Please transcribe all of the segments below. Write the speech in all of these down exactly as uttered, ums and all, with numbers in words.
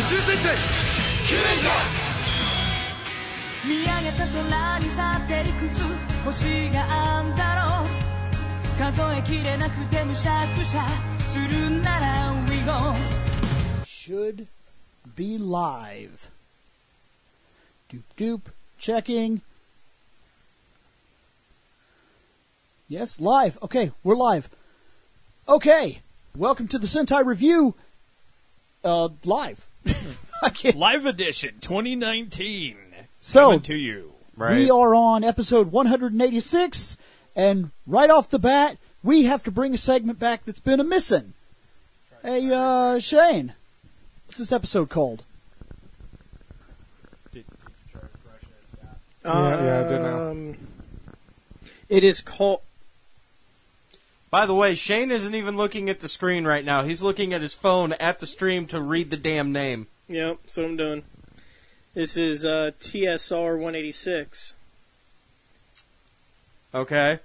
見上げた空にさていくつ星があんだろう数えきれなくてむしゃくしゃするなら We go Should be live. Doop doop. Checking. Yes, live. Okay, we're live. Okay, welcome to the Sentai Review. Uh, live. I can't. Live edition twenty nineteen. So, coming to you. Right. We are on episode one eighty-six, and right off the bat, we have to bring a segment back that's been a missing. Hey, uh, Shane, what's this episode called? Yeah, yeah, I did know. Um, it is called... By the way, Shane isn't even looking at the screen right now. He's looking at his phone at the stream to read the damn name. Yep, that's what I'm doing. This is uh, T S R one eighty-six. Okay.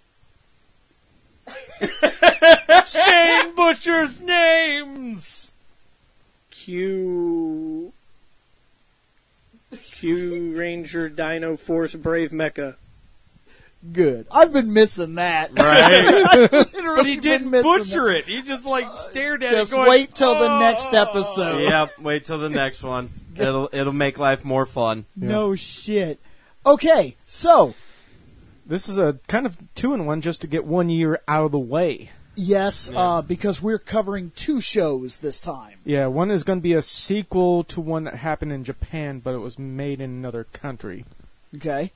Shane Butcher's names! Q... Q Ranger Dino Force Brave Mecha. Good. I've been missing that. Right. But he didn't butcher it. He just, like, stared at Just it going, wait till the oh. next episode. Yep, wait till the next one. It'll it'll make life more fun. No shit. Okay, so, This is a kind of two-in-one just to get one year out of the way. yes, uh, because we're covering two shows this time. Yeah, one is going to be a sequel to one that happened in Japan, but it was made in another country. Okay.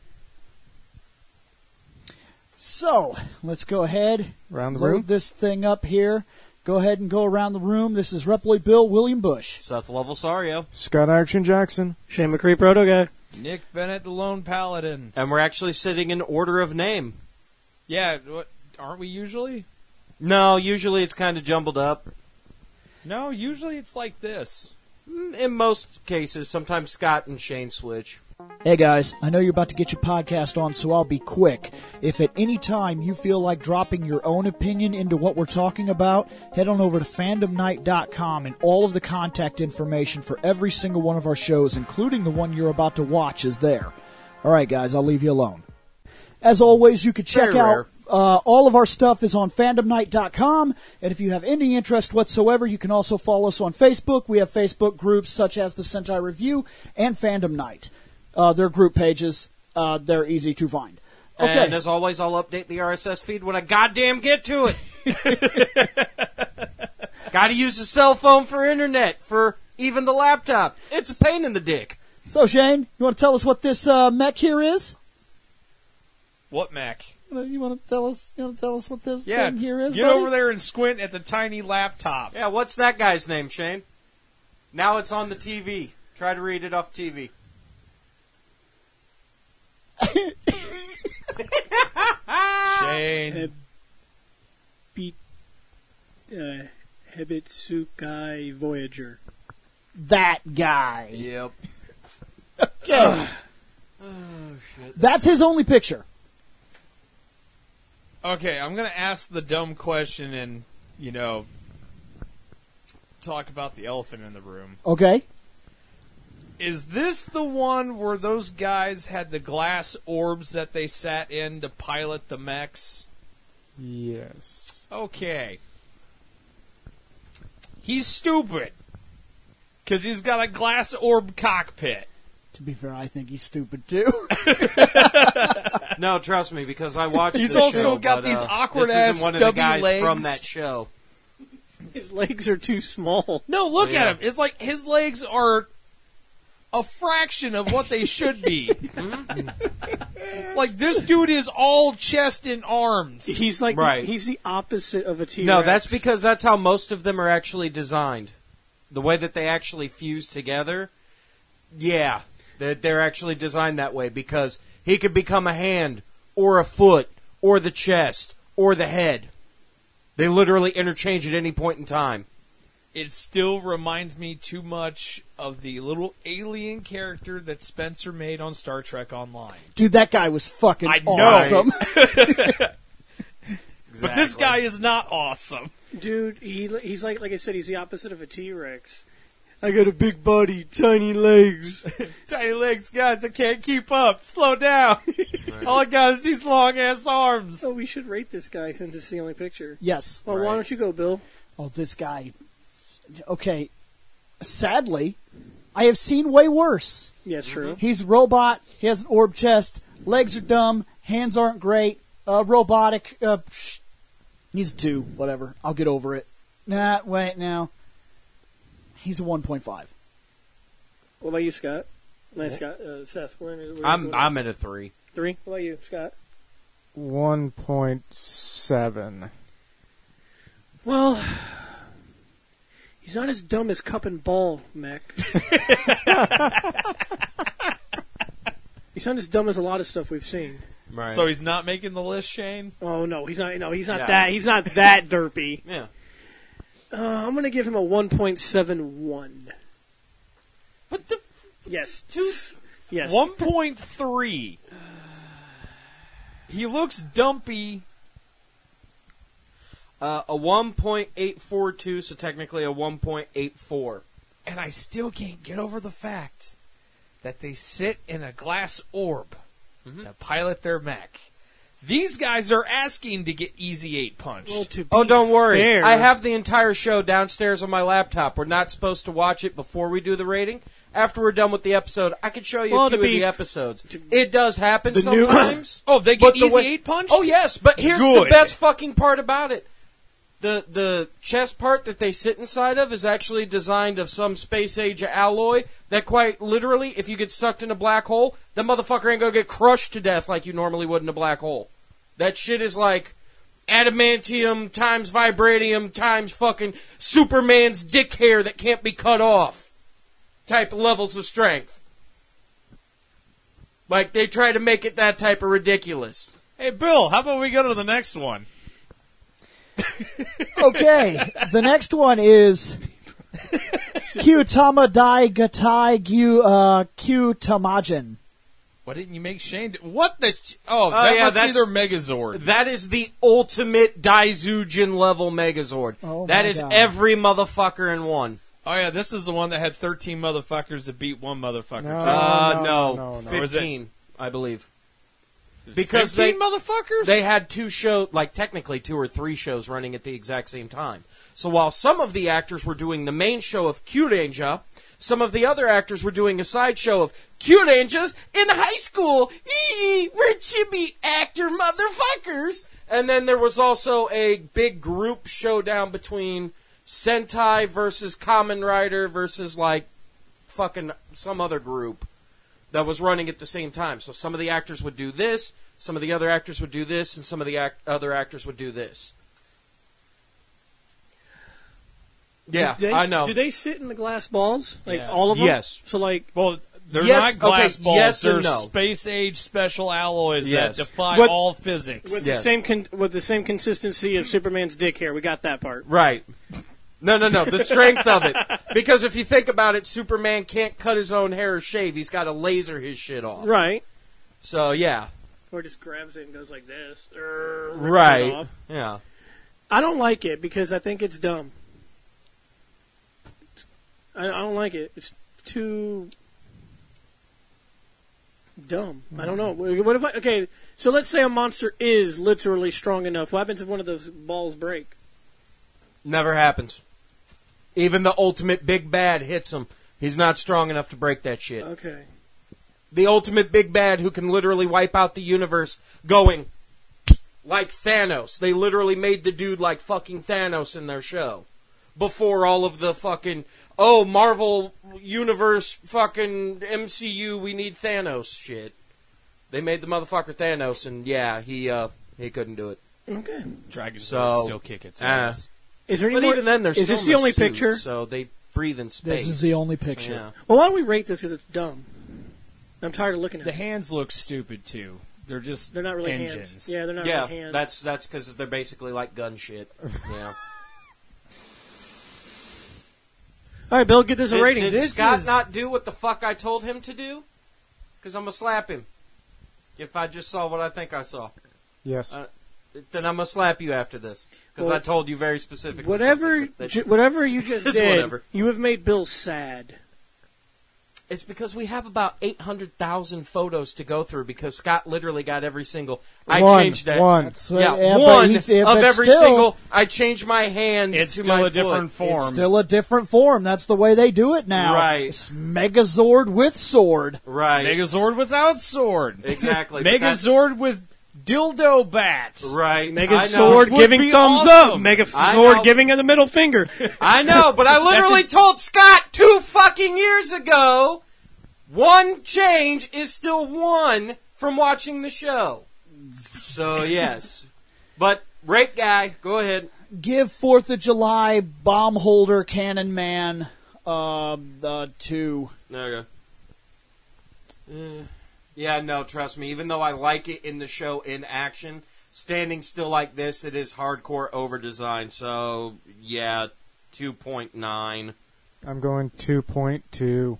So, let's go ahead. Around the load room? this thing up here. Go ahead and go around the room. This is Reploid Bill, William Bush. Seth Levelsario. Scott Action Jackson. Shane McCree, Proto Guy. Nick Bennett, the Lone Paladin. And we're actually sitting in order of name. Yeah, what, aren't we usually? No, usually it's kind of jumbled up. No, usually it's like this. In most cases, sometimes Scott and Shane switch. Hey guys, I know you're about to get your podcast on, so I'll be quick. If at any time you feel like dropping your own opinion into what we're talking about, head on over to fandom night dot com and all of the contact information for every single one of our shows, including the one you're about to watch, is there. Alright guys, I'll leave you alone. As always, you can check Very out rare. uh, all of our stuff is on fandom night dot com, and if you have any interest whatsoever, you can also follow us on Facebook. We have Facebook groups such as the Sentai Review and Fandom Night. Uh, they're group pages. Uh, they're easy to find. Okay. And as always, I'll update the R S S feed when I goddamn get to it. Gotta use the cell phone for internet, for even the laptop. It's a pain in the dick. So, Shane, you want to tell us what this uh, mech here is? What Mac? You want to tell us? You want to tell us what this Yeah, thing here is? get buddy? over there and squint at the tiny laptop. Yeah, what's that guy's name, Shane? Now it's on the T V. Try to read it off T V. Shane. Beat uh, Hebitsukai Voyager. That guy. Yep. Okay. Oh, shit. That's his only picture. Okay, I'm going to ask the dumb question and, you know, talk about the elephant in the room. Okay. Is this the one where those guys had the glass orbs that they sat in to pilot the mechs? Yes. Okay. He's stupid. Because he's got a glass orb cockpit. To be fair, I think he's stupid too. No, trust me, because I watched He's this also show, got but, these uh, awkward-ass this isn't one of the stubby guys legs. from that show. His legs are too small. No, look Yeah. at him. It's like his legs are a fraction of what they should be. Like, this dude is all chest and arms. He's like Right. he's the opposite of a T-Rex. No, that's because that's how most of them are actually designed. The way that they actually fuse together, yeah, they're, they're actually designed that way because he could become a hand or a foot or the chest or the head. They literally interchange at any point in time. It still reminds me too much of the little alien character that Spencer made on Star Trek Online. Dude, that guy was fucking I know. awesome. But this guy is not awesome. Dude, he he's like like I said, he's the opposite of a T-Rex. I got a big body, tiny legs. Tiny legs, guys, I can't keep up. Slow down. All I got is these long ass arms. Oh, we should rate this guy since it's the only picture. Yes. Well, why don't you go, Bill? Oh, this guy. Okay. Sadly, I have seen way worse. Yes, true. He's a robot. He has an orb chest. Legs are dumb. Hands aren't great. Uh, robotic. Uh, psh, he's a two. Whatever. I'll get over it. Nah, wait, now. He's a one point five. What about you, Scott? Nice, Scott. Uh, Seth, where, where I'm where- I'm at a three. three. What about you, Scott? one point seven. Well, he's not as dumb as Cup and Ball, Mech. He's not as dumb as a lot of stuff we've seen. Right. So he's not making the list, Shane? Oh no, he's not. No, he's not Yeah. that. He's not that derpy. yeah. Uh, I'm going to give him a one point seven one. But the Yes. two. Yes. one point three. He looks dumpy. Uh, a one point eight four two, so technically a one point eight four. And I still can't get over the fact that they sit in a glass orb Mhm. to pilot their mech. These guys are asking to get Easy eight punched. Well, to be Oh, don't worry. fair- I have the entire show downstairs on my laptop. We're not supposed to watch it before we do the rating. After we're done with the episode, I could show you Well, a few to of be the f- episodes. to- It does happen The new- sometimes. oh, they but get the Easy way- eight punched? Oh, yes, but here's the Good. best fucking part about it. The the chest part that they sit inside of is actually designed of some space age alloy that quite literally, if you get sucked in a black hole, that motherfucker ain't gonna get crushed to death like you normally would in a black hole. That shit is like adamantium times vibranium times fucking Superman's dick hair that can't be cut off type of levels of strength. Like, they try to make it that type of ridiculous. Hey, Bill, how about we go to the next one? Okay, the next one is Kyutama Dai Gatai Gyu uh, Kyutamagen. Why didn't you make Shane? Do- what the? Sh- oh, Oh, that yeah, must be that's- their Megazord. That is the ultimate Daizujin level Megazord. Oh, that my is God. every motherfucker in one. Oh yeah, this is the one that had thirteen motherfuckers to beat one motherfucker. No. too. Uh, no, no, no, no. Or is it- fifteen, I believe. Because fifteen they motherfuckers. they had two shows, like technically two or three shows running at the exact same time. So while some of the actors were doing the main show of Kyurenja, some of the other actors were doing a side show of Kyurenjas in high school. Eee, we're chibi actor motherfuckers. And then there was also a big group showdown between Sentai versus Kamen Rider versus like fucking some other group that was running at the same time. So some of the actors would do this, some of the other actors would do this, and some of the act- other actors would do this. Yeah, Do they, I know. Do they sit in the glass balls? Like Yes. all of them? Yes. So like, well, they're Yes, not glass okay, balls. yes they're and no. space age special alloys Yes. that defy What- all physics. with Yes. the same con- with the same consistency of Superman's dick hair. We got that part. Right. No, no, no. The strength of it. Because if you think about it, Superman can't cut his own hair or shave. He's got to laser his shit off. Right. So, yeah. Or just grabs it and goes like this. Er, rips it Right. off. Yeah. I don't like it because I think it's dumb. I, I don't like it. It's too dumb. I don't know. What if I? Okay, so let's say a monster is literally strong enough. What happens if one of those balls break? Never happens. Even the ultimate big bad hits him. He's not strong enough to break that shit. Okay. The ultimate big bad who can literally wipe out the universe going like Thanos. They literally made the dude like fucking Thanos in their show. Before all of the fucking, oh, Marvel Universe fucking M C U, we need Thanos shit. They made the motherfucker Thanos, and yeah, he uh he couldn't do it. Okay. Dragon So, still kick its uh, ass. Is there any But more? even then, they're is still this in the a only suit, picture? So they breathe in space. This is the only picture. Yeah. Well, why don't we rate this because it's dumb? I'm tired of looking at The it. hands look stupid too. They're just They're not really engines. hands. Yeah, they're not Yeah, really hands. that's that's because they're basically like gun shit. Yeah. All right, Bill, give this a Did, rating. did This Scott is- not do what the fuck I told him to do? Because I'm gonna slap him if I just saw what I think I saw. Yes. Uh, then I'm gonna slap you after this because Well, I told you very specifically. Whatever, something that- ju- whatever you just It's did, whatever. you have made Bill sad. It's because we have about eight hundred thousand photos to go through because Scott literally got every single. I One, changed that. one. That's what- Yeah, yeah, but one he- yeah, of but every still- single. I changed my hand. It's to still my a different foot. form. It's still a different form. That's the way they do it now. Right. It's Megazord with sword. Right. Megazord without sword. Exactly. but that's- Megazord with dildo bat. Right. Mega I know. Sword Would giving be thumbs awesome. up. Mega I Sword know. giving her the middle finger. I know, but I literally told Scott two fucking years ago, one change is still one from watching the show. So, yes. But, rate guy, go ahead. Give Fourth of July bomb holder cannon man uh, the two. There you go. Uh, yeah, no, trust me. Even though I like it in the show in action, standing still like this, it is hardcore over-design. So, yeah, two point nine. I'm going two point two.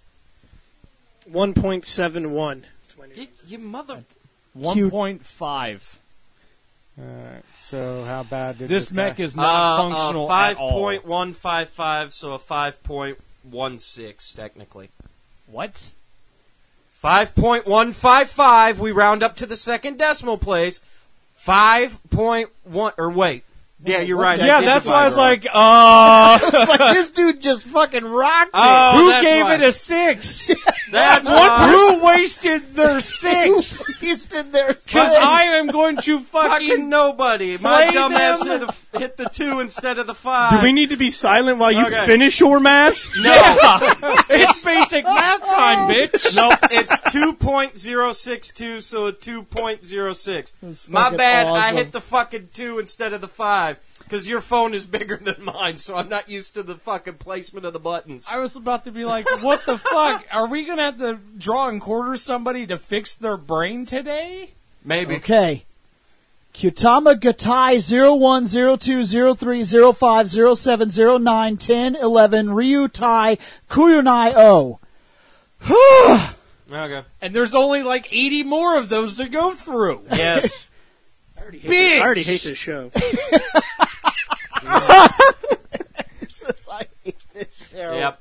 one point seven one. You, you mother... one point five. Alright, so how bad did This this mech guy- is not Uh, functional uh, five at all. point one five five, so a five point one six, technically. What? five point one five five, we round up to the second decimal place. five point one, or wait. Yeah, you're right. I Yeah, did that's divide why I was wrong. like, uh... It's like this dude just fucking rocked it. Oh, Who that's gave why. it a six? That's why. Who wasted their six? He's in there. Because I am going to Fucking fucking... nobody. My flay dumbass them. hit, a, hit the two instead of the five. Do we need to be silent while you Okay. finish your math? No. It's basic math time, bitch. No, it's two point zero six two, so a two point zero six. That's My fucking bad, I awesome. hit the fucking two instead of the five. Because your phone is bigger than mine, so I'm not used to the fucking placement of the buttons. I was about to be like, what the fuck? Are we going to have to draw and quarter somebody to fix their brain today? Maybe. Okay. Kyutama Gatai zero one zero two zero three zero five zero seven zero nine ten eleven Ryu Tai Kuyunai O. Okay. And there's only like eighty more of those to go through. Yes. I already hate, Bitch. this, I already hate this show. I hate this show. Yep.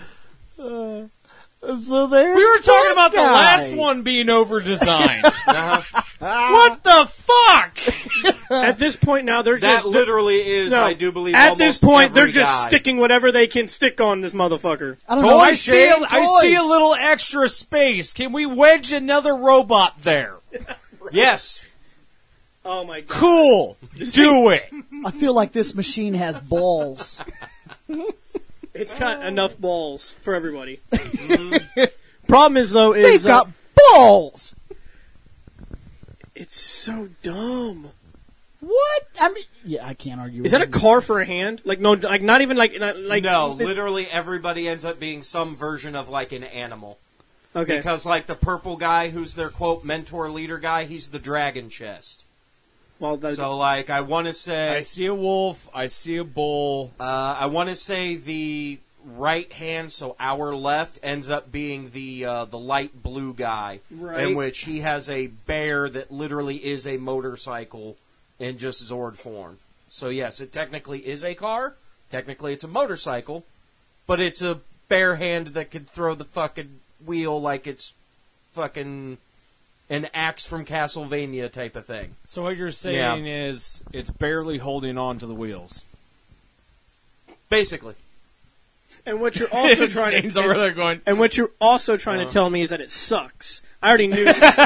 So there. We were talking about the guy. last one being over-designed. Uh-huh. What the fuck? At this point now, they're That just literally is, no, I do believe, At almost this point, they're every just guy. sticking whatever they can stick on this motherfucker. I don't know. I see, a, Toys. I see a little extra space. Can we wedge another robot there? Yes. Oh my god! Cool. Do it. I feel like this machine has balls. It's got enough balls for everybody. Problem is though, They've is uh, got balls. it's so dumb. What? I mean, yeah, I can't argue. Is with that a this. car for a hand? Like no, like not even like not, like No, literally everybody ends up being some version of like an animal. Okay. Because like the purple guy who's their quote mentor leader guy, he's the dragon chest. Well, that, So like I want to I say see a wolf. I see a bull. uh, I want to say the right hand, so our left, ends up being the uh, the light blue guy, Right. in which he has a bear that literally is a motorcycle in just Zord form. So yes, it technically is a car. Technically, it's a motorcycle, but it's a bare hand that can throw the fucking wheel like it's fucking an axe from Castlevania type of thing. So what you're saying is it's barely holding on to the wheels. Basically. and what you're also trying Shane's to over there going, and what you're also trying to tell me is that it sucks. I already knew.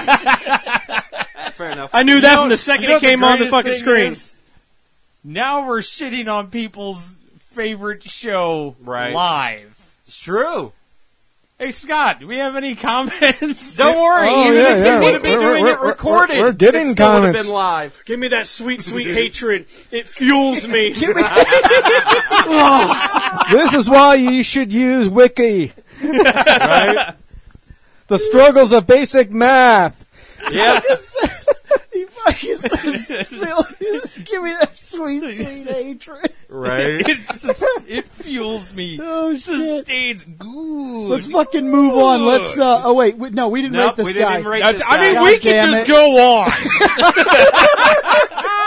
Fair enough. I knew that from the second You know it came what on the greatest fucking thing screen. is? Now we're shitting on people's favorite show Right. live. It's true. Hey, Scott, do we have any comments? Don't worry, Oh, even yeah, if yeah, you wouldn't be we're- doing we're- it we're- recorded, we're getting it still would have comments. been live. Give me that sweet, sweet hatred. It fuels me. This is why you should use Wiki. Right? The struggles of basic math. Yeah. He fucking says, Phil, give me that sweet, sweet hatred. Right. It's just, it fuels me. Oh, shit. Sustains good. Let's fucking move on. Let's, uh, oh wait, we, no, we didn't Nope, rate this we didn't guy. even rate I, this I mean, guy. we God damn can just it. go on.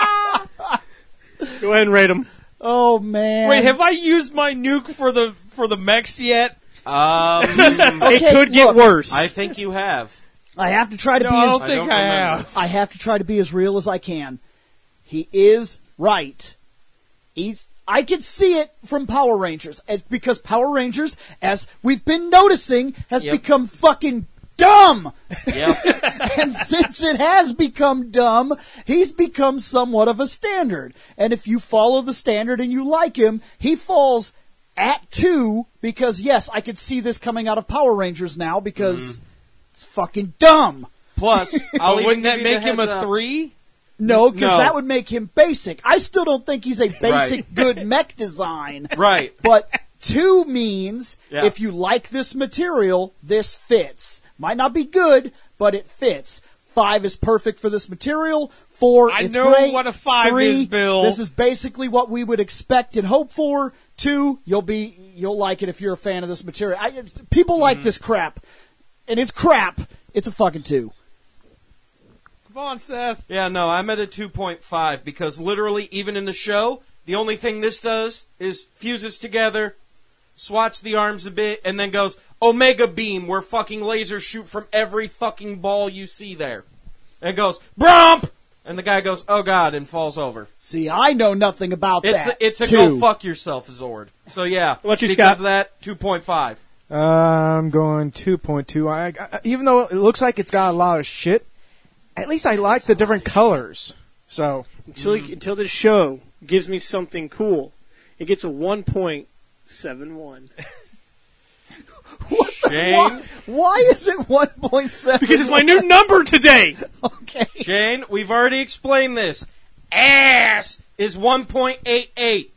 Go ahead and rate them. Oh man. Wait, have I used my nuke for the for the mechs yet? Um, It Okay, could get look. worse. I think you have. I have to try to No, be I as don't I think don't I remember. have. I have to try to be as real as I can. He is right. He's I can see it from Power Rangers, as, because Power Rangers, as we've been noticing, has Yep. become fucking dumb. Yep. And since it has become dumb, he's become somewhat of a standard. And if you follow the standard and you like him, he falls at two, because yes, I could see this coming out of Power Rangers now, because it's fucking dumb. Plus, I'll But even wouldn't that give you make the him a heads up. three? No, because No. that would make him basic. I still don't think he's a basic Right. good mech design. Right. But two means Yeah. if you like this material, this fits. Might not be good, but it fits. Five is perfect for this material. Four, I it's know great. what a five Three, is, Bill. This is basically what we would expect and hope for. Two, you'll be you'll like it if you're a fan of this material. I, people Mm-hmm. like this crap, and it's crap. It's a fucking two. Come on, Seth. Yeah, no, I'm at a two point five because literally, even in the show, the only thing this does is fuses together, swats the arms a bit, and then goes, Omega Beam, where fucking lasers shoot from every fucking ball you see there. And goes, Bromp! And the guy goes, oh god, and falls over. See, I know nothing about It's that. a, it's a Two. go fuck yourself, Zord. So yeah, What about you, because Scott? of that, two point five. I'm going two point two. I, I, even though it looks like it's got a lot of shit, at least I like the different colors. So, Until, until this show gives me something cool, it gets a one point seven one. Shane, Why, why is it one point seven? Because it's my new number today. Okay. Shane, we've already explained this. Ass is one point eight eight.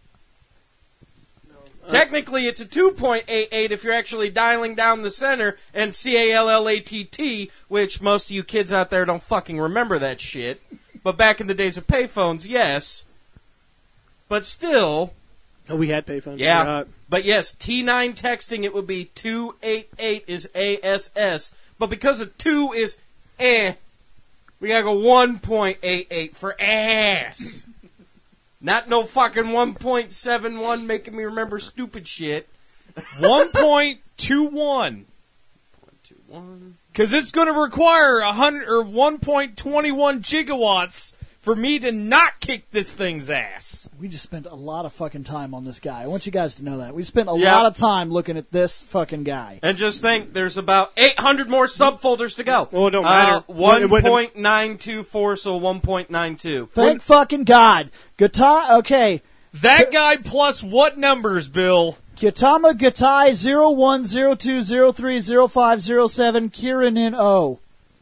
Technically, it's a two point eight eight if you're actually dialing down the center and C A L L A T T, which most of you kids out there don't fucking remember that shit. But back in the days of payphones, yes. But still, Oh, we had payphones. yeah. I forgot. But yes, T nine texting, it would be two eighty-eight is A S S. But because of two is eh, we gotta go one point eight eight for ass. Not no fucking one point seven one making me remember stupid shit. one point two one. One. Because it's going to require a hundred or one point two one gigawatts for me to not kick this thing's ass. We just spent a lot of fucking time on this guy. I want you guys to know that. We spent a Yeah. lot of time looking at this fucking guy. And just think, there's about eight hundred more subfolders to go. Well, it don't Uh, matter. It one wouldn't- point nine two four, so one point nine two. Thank fucking God. Guitar, okay. That guy plus what numbers, Bill? Kitama Gatai zero one zero two zero three zero five zero seven Kiranin O.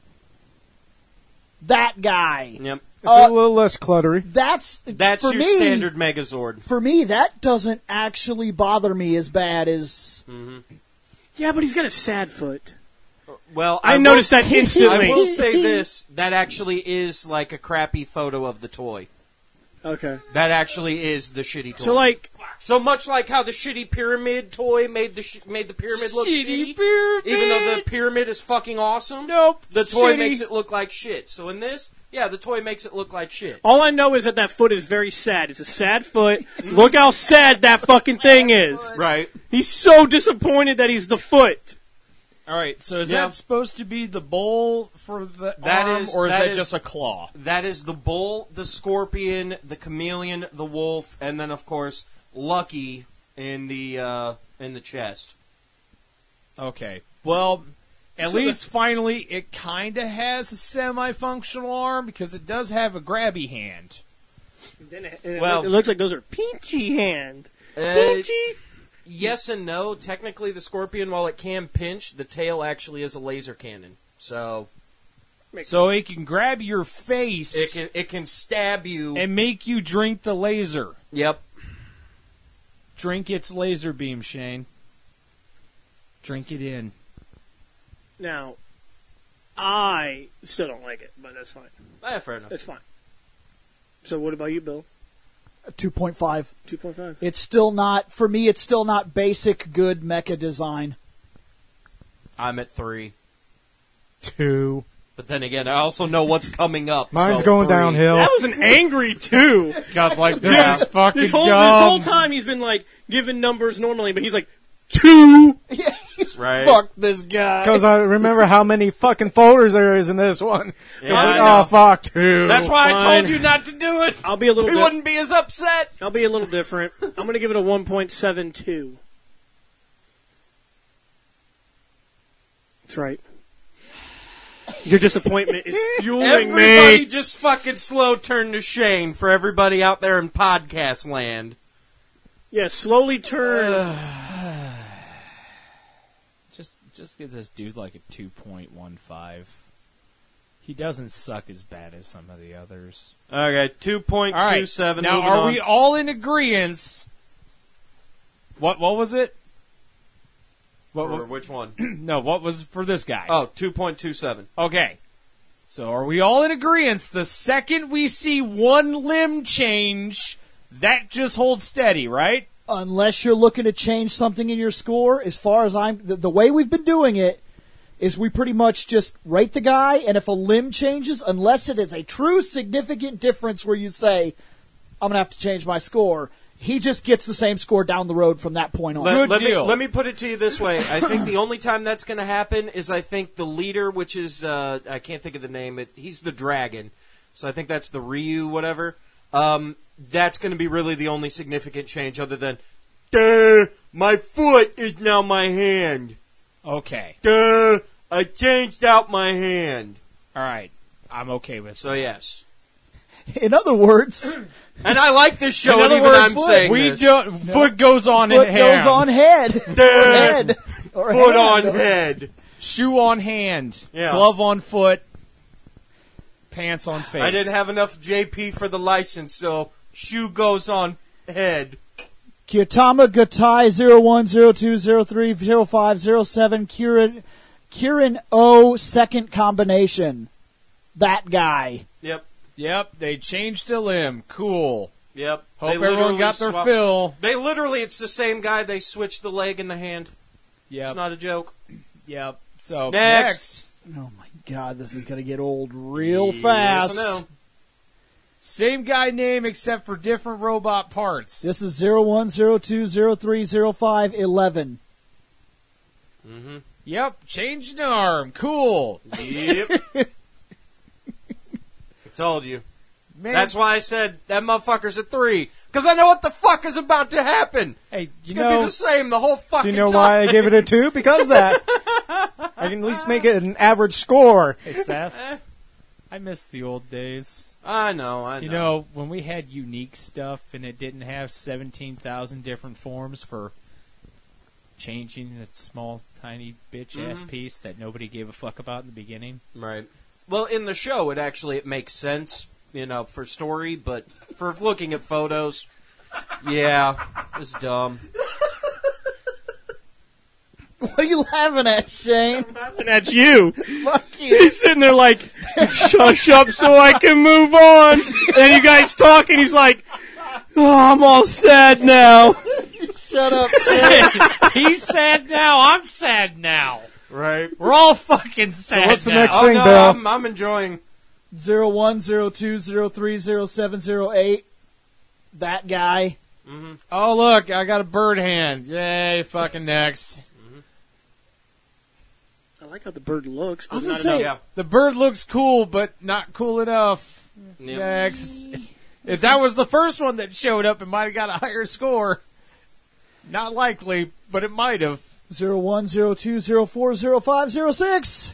That guy. Yep. it's Uh, a little less cluttery. That's That's for your me, standard Megazord. For me, that doesn't actually bother me as bad as Yeah, but he's got a sad foot. Well, I, will- noticed that I instantly. will say this: that actually is like a crappy photo of the toy. Okay. That actually is the shitty toy. So, like, so much like how the shitty pyramid toy made the sh- made the pyramid look Shitty shitty, pyramid. even though the pyramid is fucking awesome. Nope. The toy shitty. makes it look like shit. So in this, yeah, the toy makes it look like shit. all I know is that that foot is very sad. It's a sad foot. Look how sad that fucking thing is. Right. He's so disappointed that he's the foot. All right, so is Yeah. that supposed to be the bowl for the That arm, is- or is that that, is- just a claw? That is the bull, the scorpion, the chameleon, the wolf, and then of course Lucky in the uh, in the chest. Okay. Well, at So least finally it kind of has a semi-functional arm because it does have a grabby hand. Then it, it, Well- it looks like those are peachy hand. Uh, Peachy. yes and no. Technically, the scorpion, while it can pinch, the tail actually is a laser cannon. So So it can grab your face it can it can stab you. and make you drink the laser. Yep. Drink its laser beam, Shane. Drink it in. Now, I still don't like it, but that's fine. Ah, fair enough. That's fine. So, what about you, Bill? two point five. two point five. It's still not, for me, it's still not basic good mecha design. I'm at three. Two. But then again, I also know what's coming up. Mine's so going three. downhill. That was an angry two. Scott's like, this Yeah. is fucking This whole, dumb. this whole time he's been like giving numbers normally, but he's like two. Right. Fuck this guy. Because I remember how many fucking folders there is in this one. Yeah, It's like, I know. oh, fuck, two. That's why I Fine. told you not to do it. I'll be a little. We Di- wouldn't be as upset. I'll be a little different. I'm going to give it a one point seven two. That's right. Your disappointment is fueling Everybody me. just fucking slow turn to Shane for everybody out there in podcast land. Yeah, slowly turn. Just, just give this dude like a two point one five. He doesn't suck as bad as some of the others. Okay, two point All two right. seven. Now, moving are on. we all in agreement? What? What was it? What? For what which one? no, what was for this guy? Oh, two point two seven. Okay. So are we all in agreement? The second we see one limb change, that just holds steady, right? Unless you're looking to change something in your score, as far as I'm, the, the way we've been doing it is we pretty much just rate the guy, and if a limb changes, unless it is a true significant difference where you say, I'm going to have to change my score, he just gets the same score down the road from that point on. Let, Good let me, deal. let me put it to you this way. I think the only time that's going to happen is I think the leader, which is, uh, I can't think of the name, it, he's the dragon. So I think that's the Ryu, whatever. Um, that's going to be really the only significant change other than, duh, my foot is now my hand. Okay. Duh, I changed out my hand. All right. I'm okay with So yes. In other words, And I like this show, In and other even words, I'm saying we this. don't. Foot goes on foot in goes hand. on head. or head. Or Foot hand. on head. Shoe on hand. Yeah. Glove on foot. Pants on face. I didn't have enough J P for the license, so shoe goes on head. Kyotama Gatai zero one zero two zero three zero five zero seven Kirin Kirin O second combination. That guy. Yep. Yep. They changed a limb. Cool. Yep. Hope They everyone literally got their swap- fill. They literally, it's the same guy. They switched the leg and the hand. Yep. It's not a joke. Yep. So Next. next. Oh my god, this is gonna get old real Yes, fast. I know. Same guy name except for different robot parts. This is zero one zero two zero three zero five eleven. Mm-hmm. Yep. Changed an arm. Cool. Yep. I told you. Man. That's why I said that motherfucker's a three. Because I know what the fuck is about to happen. Hey, It's you going to know, be the same the whole Do fucking you know time. why I gave it a two? Because of that. I can at least make it an average score. hey Seth, I miss the old days. I know, I know. You know, when we had unique stuff and it didn't have seventeen thousand different forms for changing a small, tiny bitch-ass Mhm. piece that nobody gave a fuck about in the beginning. Right. Well, in the show, it actually it makes sense, you know, for story, but for looking at photos, yeah, it's dumb. What are you laughing at, Shane? Laughing at you. Fuck you. He's sitting there like, shush up so I can move on. And then you guys talk, and he's like, oh, I'm all sad now. Shut up, Shane. He's sad now. I'm sad now. Right. We're all fucking sad what's the now. next Oh, thing, no, Bill? I'm, I'm enjoying. Zero one zero two zero three zero seven zero eight. That guy. Oh, look, I got a bird hand. Yay, fucking next. I like how the bird looks, I but was not gonna say, enough. Yeah. The bird looks cool, but not cool enough. Yep. Next. If that was the first one that showed up, it might have got a higher score. Not likely, but it might have. Zero one zero two zero four zero five zero six.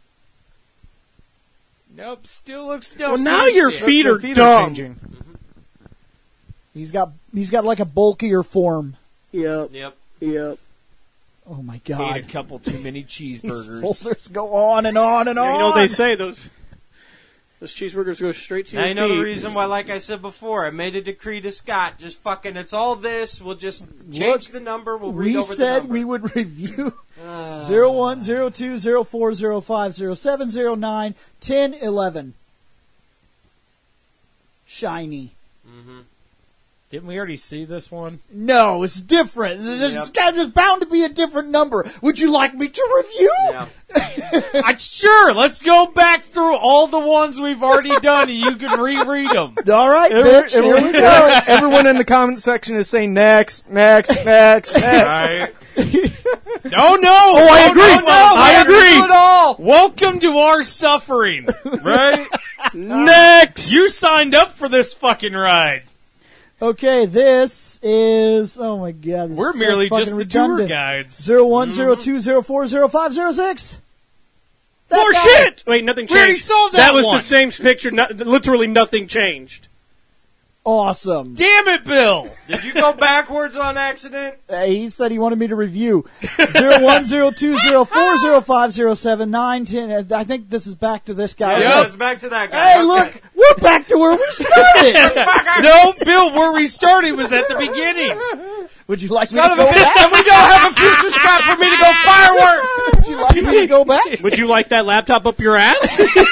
Nope, still looks dumb. Well, now your Shit. feet The are feet dumb. changing. He's got he's got like a bulkier form. Yep, Yep. yep. Oh my Ate god. a couple too many These cheeseburgers. folders go on and on and Yeah, on. you know what they say, those those cheeseburgers go straight to Now your you know feet. the reason why, like I said before, I made a decree to Scott. Just fucking, it's all this. We'll just change the number. We'll read We over the said number. we would review Uh, zero one zero two zero four zero five zero seven zero nine ten eleven. Shiny. mhm. Didn't we already see this one? No, it's different. There's Yep. got- there's bound to be a different number. Would you like me to review? Yeah. I, sure, let's go back through all the ones we've already done and you can reread them. All right, Every- bitch. Here we everyone, go. everyone in the comment section is saying next, next, next, next. No, no! Oh, I agree. No, no, I we agree. have to do it all. Welcome to our suffering, right? Next! You signed up for this fucking ride. Okay, this is. Oh my god. This We're is so merely fucking just the tour redundant. guides. Zero one zero two zero four zero five zero six. More shit! Wait, nothing changed. We already saw that That was one. the same picture. No, literally nothing changed. Awesome. Damn it, Bill! Did you go backwards on accident? Uh, he said he wanted me to review. Zero one zero two zero four zero five zero seven nine ten. Uh, I think this is back to this guy. Yeah, Yep. it's back to that guy. Hey, Okay. look, we're back to where we started. No, Bill, where we started was at the beginning. Would you like me Son to of go a bitch, back? and we don't have a future spot for me to go fireworks! Would you like me to go back? Would you like that laptop up your ass?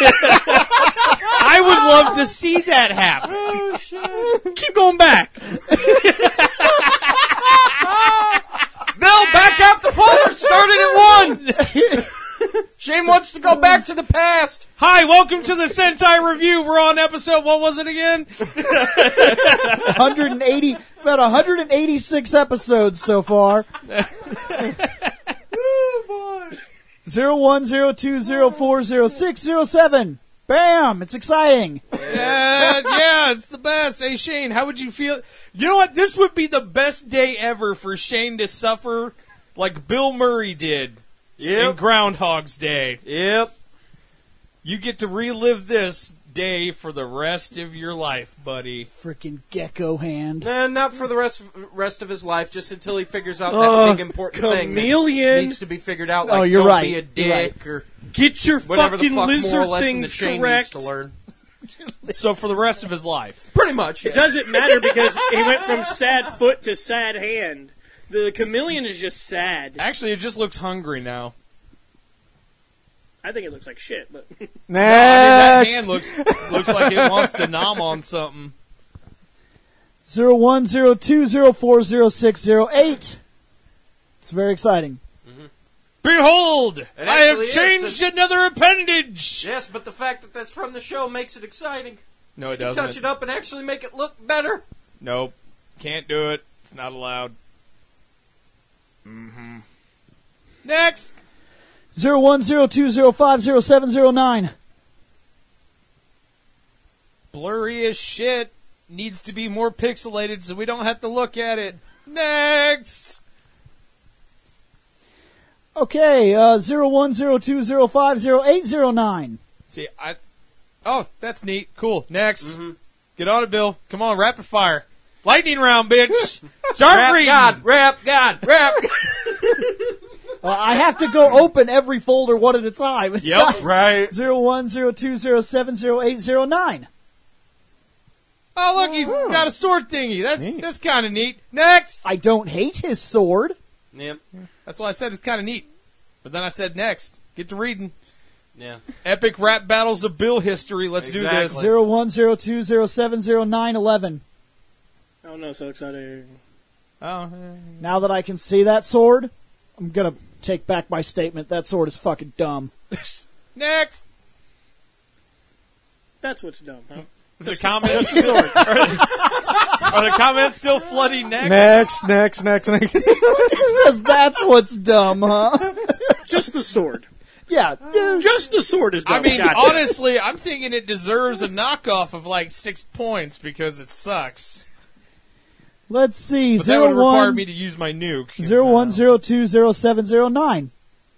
I would love to see that happen. Keep going back. Bill, back out the folder, started at one! Shane wants to go back to the past. Hi, welcome to the Sentai Review. We're on episode, what was it again? one hundred eighty, about one hundred eighty-six episodes so far. Zero one zero two zero four zero six zero seven. Bam! It's exciting. Yeah, yeah, it's the best. Hey, Shane, how would you feel? You know what? This would be the best day ever for Shane to suffer like Bill Murray did in Yep. Groundhog's Day. Yep. You get to relive this day for the rest of your life, buddy. Freaking gecko hand. Nah, not for the rest rest of his life, just until he figures out Oh, that big important thing that chameleon. needs to be figured out. Oh, Like, you're don't right. be a You're right. dick or Get your whatever the fucking fuck moral lizard lesson that things Shane correct. needs to learn. So for the rest of his life. Pretty much. It Yeah. doesn't matter because he went from sad foot to sad hand. The chameleon is just sad. Actually, it just looks hungry now. I think it looks like shit, but I mean, that Next. hand looks looks like it wants to nom on something. Zero one zero two zero four zero six zero eight. It's very exciting. Behold, It I have actually is. changed another appendage. Yes, but the fact that that's from the show makes it exciting. No, it You doesn't. touch it up and actually make it look better. Nope, can't do it. It's not allowed. Mm-hmm. Next. Zero one zero two zero five zero seven zero nine. Blurry as shit. Needs to be more pixelated so we don't have to look at it. Next. Okay, uh, zero one zero two zero five zero eight zero nine. See, I. Oh, that's neat. Cool. Next. Get on it, Bill. Come on, rapid fire. Lightning round, bitch. Start Rap reading. God, rap God, rap. Uh, I have to go open every folder one at a time. It's Yep. not Right. zero one zero two zero seven zero eight zero nine. Oh, look, he's got a sword thingy. That's that's kind of neat. Next. I don't hate his sword. Yep. That's why I said it's kind of neat. But then I said next. Get to reading. Yeah. Epic rap battles of Bill history. Let's do Exactly. this. Zero one zero two zero seven zero nine eleven. oh no, so exciting. Oh, Now that I can see that sword, I'm gonna take back my statement. That sword is fucking dumb. next. That's what's dumb, huh? The comments are, are the comments still flooding next? Next, next, next, next. He says that's what's dumb, huh? Just the sword. Yeah. Just the sword is dumb. I mean, Gotcha. honestly, I'm thinking it deserves a knockoff of like six points because it sucks. Let's see. But that Zero would require one me to use my nuke. zero one zero two zero seven zero nine.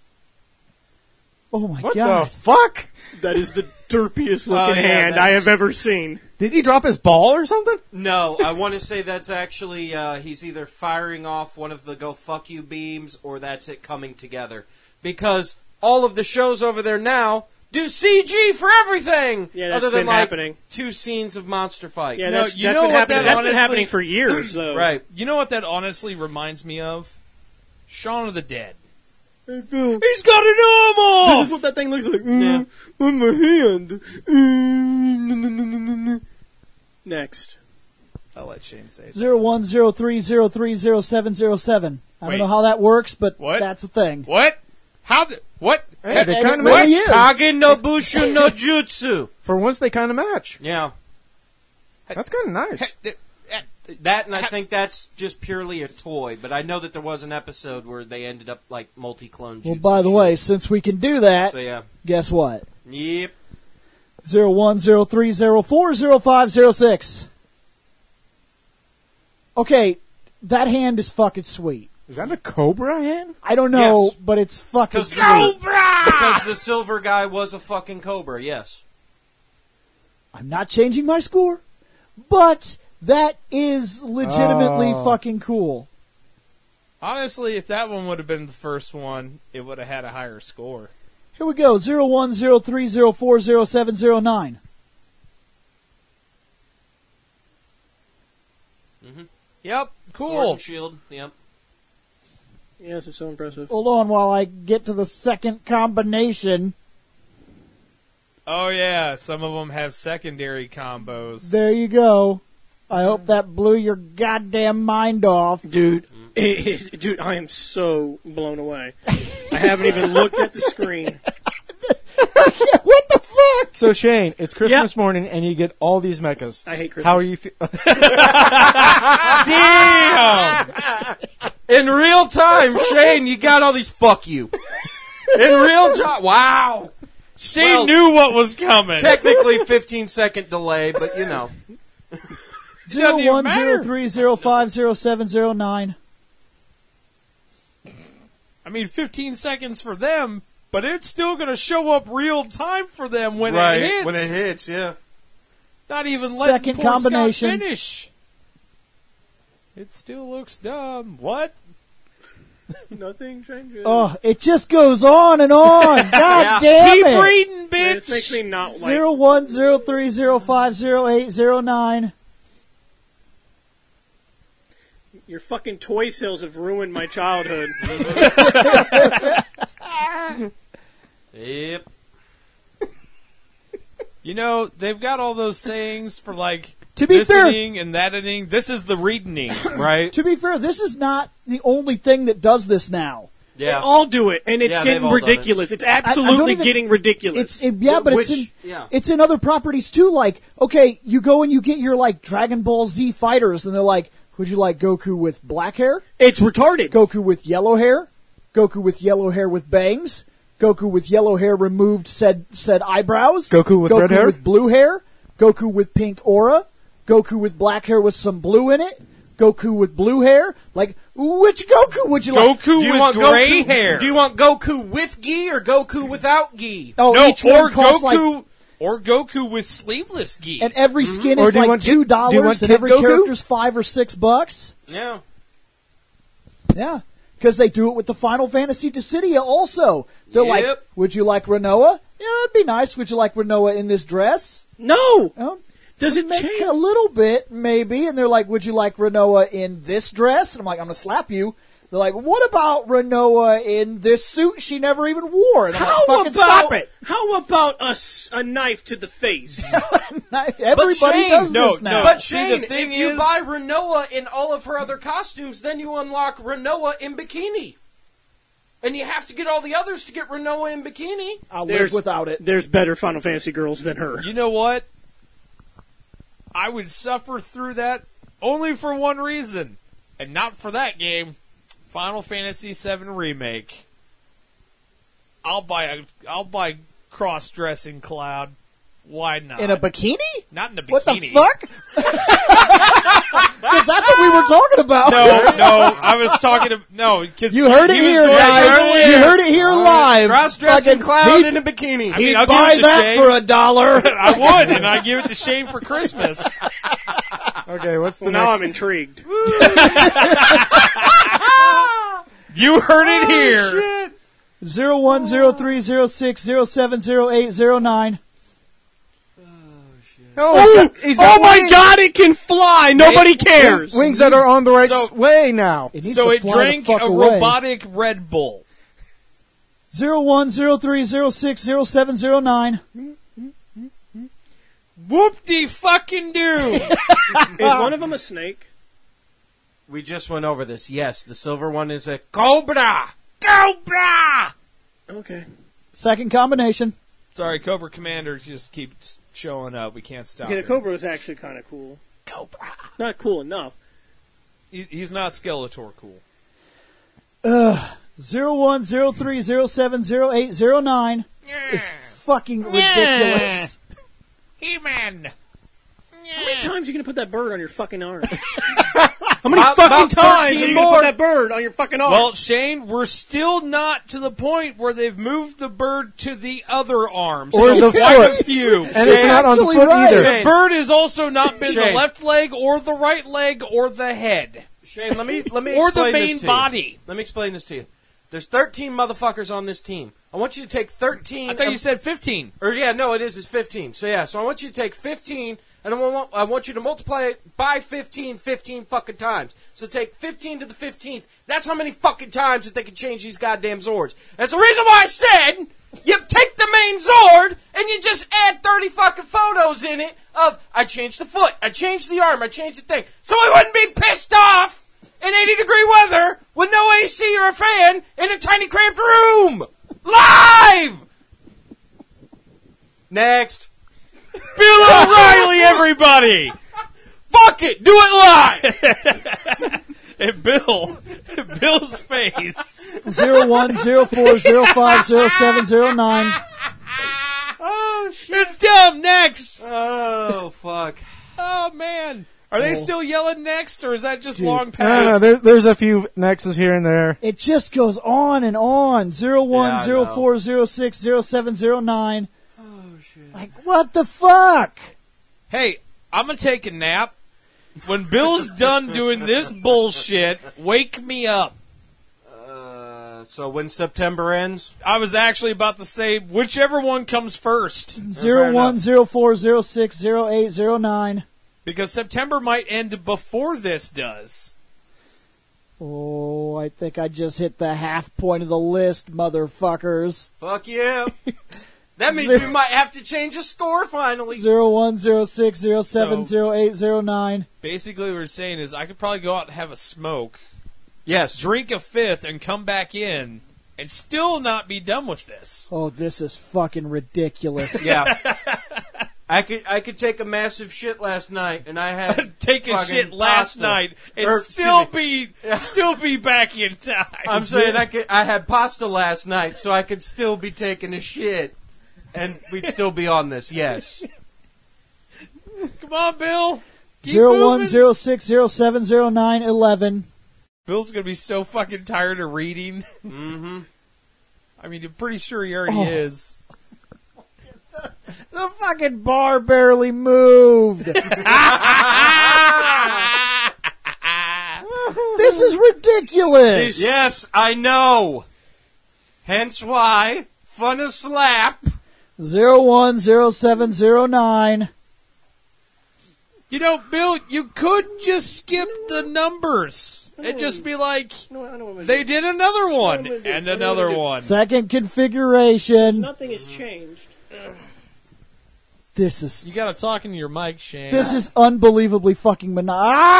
Oh my What god! the fuck? That is the derpiest looking Oh, yeah, hand that's- I have ever seen. Did he drop his ball or something? No, I want to say that's actually uh, he's either firing off one of the "Go fuck you" beams, or that's it coming together. Because all of the shows over there now do C G for everything. Yeah, that's other than been like happening. two scenes of monster fight. Yeah, No, that's, you that's know been what happening. that That's honestly- been happening for years, though. Right. You know what that honestly reminds me of? Shaun of the Dead. Hey, Bill, He's got an arm this off! is what that thing looks like. Yeah. Mm, on my hand. Mm, Next. I let Shane say it. Zero one zero three zero three zero seven zero seven. I Wait. don't know how that works, but What? that's a thing. What? How? The, what? Hey, they And kind it of really match. is. Kage no Bushu no Jutsu. For once, they kind of match. Yeah. That's kind of nice. That, and I think that's just purely a toy, but I know that there was an episode where they ended up like multi-clone jutsu. Well, by the shit. way, since we can do that, So, yeah. guess what? Yep. Zero one zero three zero four zero five zero six. Okay, that hand is fucking sweet. Is that a Cobra hand? I don't know, Yes. but it's fucking Because sweet. because the silver guy was a fucking cobra, yes. I'm not changing my score, but that is legitimately Oh. fucking cool. Honestly, if that one would have been the first one, it would have had a higher score. Here we go. Zero one zero three zero four zero seven zero nine. Yep, Sword cool. and shield, yep. Yes, it's so impressive. Hold on while I get to the second combination. Oh yeah, some of them have secondary combos. There you go. I hope that blew your goddamn mind off. Dude, it, it- dude, I am so blown away. I haven't even looked at the screen. What the fuck? So, Shane, it's Christmas morning, and you get all these mechas. I hate Christmas. How are you fe- Damn! In real time, Shane, you got all these fuck you. In real time, wow. She Well, knew what was coming. Technically fifteen second delay, but you know. Zero even one zero matter. three zero five zero seven zero nine. I mean, fifteen seconds for them, but it's still going to show up real time for them when right, it hits. when it hits, yeah. Not even letting Second poor Scott combination. finish. It still looks dumb. What? Nothing changes. Oh, it just goes on and on. God damn Keep it. reading, This bitch. makes me not like. Zero one zero three zero five zero eight zero nine. Your fucking toy sales have ruined my childhood. Yep. You know, they've got all those sayings for like To be this fair- inning and that inning. This is the reading, Right? To be fair, this is not the only thing that does this now. They Yeah. all do it, and it's Yeah, they've getting all done it. ridiculous. It's I don't absolutely even- getting ridiculous. It's it, yeah, but it's Which- in yeah. it's in other properties too. Like, okay, you go and you get your like Dragon Ball Z fighters, and they're like, "Would you like Goku with black hair? It's retarded. Goku with yellow hair? Goku with yellow hair with bangs? Goku with yellow hair removed said said eyebrows? Goku with Goku red hair? with blue hair? Goku with pink aura? Goku with black hair with some blue in it? Goku with blue hair? Like, which Goku would you like? Goku Do you with want gray Goku, hair. Do you want Goku with gi or Goku without gi? Oh, no, each one or costs Goku, like, or Goku with sleeveless gi. and every skin Or is do you like want kid- two do you dollars, want and Kid every Goku? character's five or six bucks. Yeah. Yeah, because they do it with the Final Fantasy Dissidia also. They're like, Yep. would you like Renoa? Yeah, that'd be nice. Would you like Renoa in this dress? No, Oh, does it make change? a little bit, maybe. And they're like, would you like Renoa in this dress? And I'm like, I'm going to slap you. They're like, what about Renoa in this suit she never even wore? And I'm How like, fucking about stop it. how about a, s- a knife to the face? Everybody Shane, does no, this now. no. But See, Shane, the thing if you is- buy Renoa in all of her other costumes, then you unlock Renoa in bikini. And you have to get all the others to get Renoa in bikini. I'll There's- live without it. There's better Final Fantasy girls than her. You know what? I would suffer through that only for one reason, and not for that game. Final Fantasy seven Remake. I'll buy a I'll buy cross-dressing Cloud. Why not? In a bikini? not in a bikini. What the fuck? Because that's what we were talking about. No, no, I was talking to no. Cause You heard it he was here, going guys. earlier. You heard it here live. Cross-dressing Fucking- Cloud he'd- in a bikini. I mean, he'd I'll buy give it to that Shane. for a dollar. I would, and I give it to Shane for Christmas. Okay, what's the Well, now next? I'm intrigued. You heard it here. Zero one zero three zero six zero seven zero eight zero nine. Oh, he's got, he's got Oh my wings, god, it can fly! Nobody cares! wings that are on the right So- s- way now. It needs So to it fly drank the fuck a away. robotic Red Bull. Zero one zero three zero six zero seven zero nine. Whoop-de-fucking-doo! Is one of them a snake? We just went over this. Yes, the silver one is a cobra. Cobra! Okay. Second combination. Sorry, Cobra Commander just keeps showing up. We can't stop Okay, the him. Cobra was actually kind of cool. Cobra. Not cool enough. He, he's not Skeletor cool. Ugh. Zero one zero three zero seven zero eight zero nine is fucking ridiculous. He-Man! How many times are you going to put that bird on your fucking arm? How many About- fucking about times are thirteen you going to more. put that bird on your fucking arm? Well, Shane, we're still not to the point where they've moved the bird to the other arm. Or so the quite foot. a few. And it's not on the Actually foot right. either. Shane. The bird has also not been the Shane. left leg or the right leg or the head. Shane, let me let me Or the explain main this to body. You. Let me explain this to you. There's thirteen motherfuckers on this team. I want you to take thirteen. I thought you of- said fifteen. Or yeah, no, it is. It's fifteen. So yeah, so I want you to take fifteen, and I want I want you to multiply it by fifteen, fifteen fucking times. So take fifteen to the fifteenth. That's how many fucking times that they can change these goddamn Zords. That's the reason why I said you take the main Zord and you just add thirty fucking photos in it of I changed the foot, I changed the arm, I changed the thing, so I wouldn't be pissed off in eighty degree weather with no A C or a fan in a tiny cramped room. Live! Next. Bill O'Reilly, everybody! Fuck it! Do it live! And Bill, Bill's face. Zero one zero four zero five zero seven zero nine. Oh, shit. It's dumb. Next. Oh, fuck. Oh man, are they still yelling next, or is that just Dude. long No, past? no, no, there, there's a few nexus here and there. It just goes on and on. Zero one Yeah, I zero know. four zero six zero seven zero nine. Oh, shit. Like, what the fuck? Hey, I'm gonna take a nap. When Bill's done doing this bullshit, wake me up. Uh, so when September ends, I was actually about to say whichever one comes first, Zero one zero four zero six zero eight zero nine. because September might end before this does. Oh, I think I just hit the half point of the list, motherfuckers. fuck yeah. That means we might have to change a score finally. Zero one zero six zero seven zero eight zero nine. Basically, what we're saying is I could probably go out and have a smoke, Yes. drink a fifth, and come back in, and still not be done with this. Oh, this is fucking ridiculous. Yeah. I could I could take a massive shit last night, and I had Take a fucking shit last pasta. night and Or, still excuse be still be back in time. I'm saying I could I had pasta last night, so I could still be taking a shit, and we'd still be on this. Yes. Come on, Bill. Keep Zero one moving. zero six zero seven zero nine eleven. Bill's gonna be so fucking tired of reading. Mm-hmm. I mean, I'm pretty sure he already Oh. is. The fucking bar barely moved. This is ridiculous. Yes, I know. Hence why fun a slap. Zero one zero seven zero nine. You know, Bill, you could just skip the numbers and just be like, No, I know what I'm gonna they do. did another one I'm gonna do- and I'm gonna another do- one. Second Since configuration. nothing has changed. This is You gotta talk into your mic, Shane. this is unbelievably fucking mono-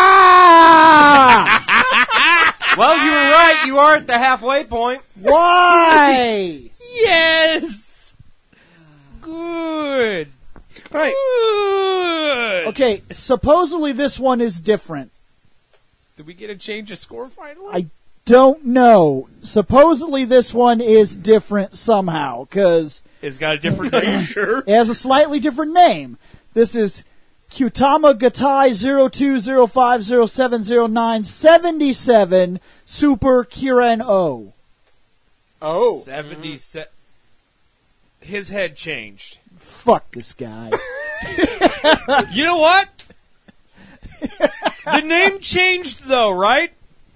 Ah! Well, you were right. You are at the halfway point. Why? Yes! Good. All right. Good. Okay, supposedly this one is different. Did we get a change of score finally? I don't know. Supposedly this one is different somehow, because It's got a different name. Sure. it has a slightly different name. This is Kyutama Gatai zero two zero five zero seven zero nine seven seven Super Kiren O. Oh. seventy se- His head changed. Fuck this guy. You know what? The name changed though, right?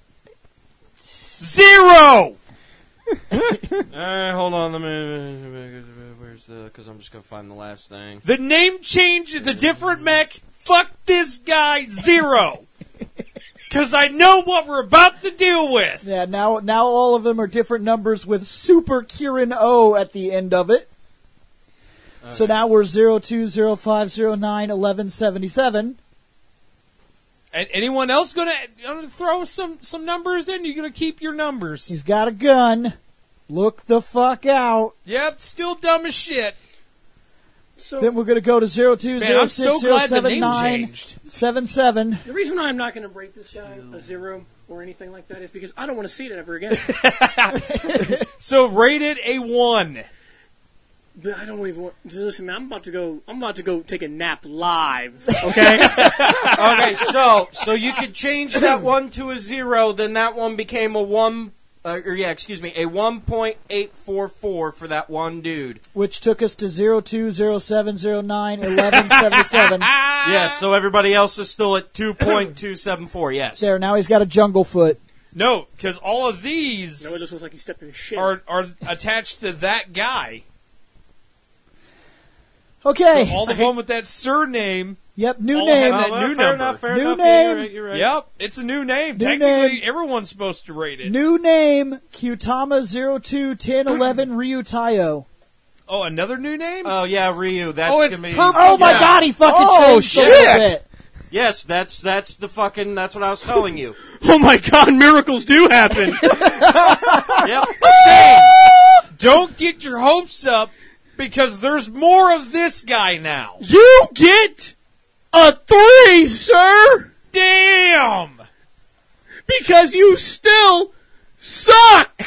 Zero! Uh, hold on, let me. Where's the? Because I'm just gonna find the last thing. The name change is a different mech. Fuck this guy, zero. Because I know what we're about to deal with. Yeah, now now all of them are different numbers with Super Kirin O at the end of it. So now we're zero two zero five zero nine eleven seventy-seven. And anyone else going to throw some, some numbers in? You're going to keep your numbers. He's got a gun. Look the fuck out. Yep, still dumb as shit. So Then we're going to go to zero two Man, zero I'm six so zero glad the seven name nine changed. seven seven. the reason why I'm not going to break this guy a zero or anything like that is because I don't want to see it ever again. So rate it a one. But I don't even want. Listen, man, I'm about to go. I'm about to go take a nap live. Okay. Okay, so so you could change that one to a zero, then that one became a one. Uh, or yeah, excuse me, a one point eight four four for that one dude. Which took us to zero two zero seven zero nine eleven seventy-seven. Yes, so everybody else is still at two point two seven four. Yes. There, now he's got a jungle foot. No, because all of these No, it just looks like he stepped in shit. are are attached to that guy. Okay. So all the one with that surname. Yep, new all name. have Oh, that well, new fair number. enough. Fair New enough. name. Yeah, you're right. You're right. Yep, it's a new name. New Technically, name. everyone's supposed to rate it. New name, Kyutama zero two ten eleven Ryutayo. Oh, another new name? Oh yeah, Ryu. That's Oh, it's gonna be. purple. Oh my Yeah. god, he fucking Oh, changed a little shit. bit. Yes, that's that's the fucking. That's what I was telling you. Oh my God, miracles do happen. Yep. Shane, don't get your hopes up because there's more of this guy now. You get a three, sir, Damn! because you still suck.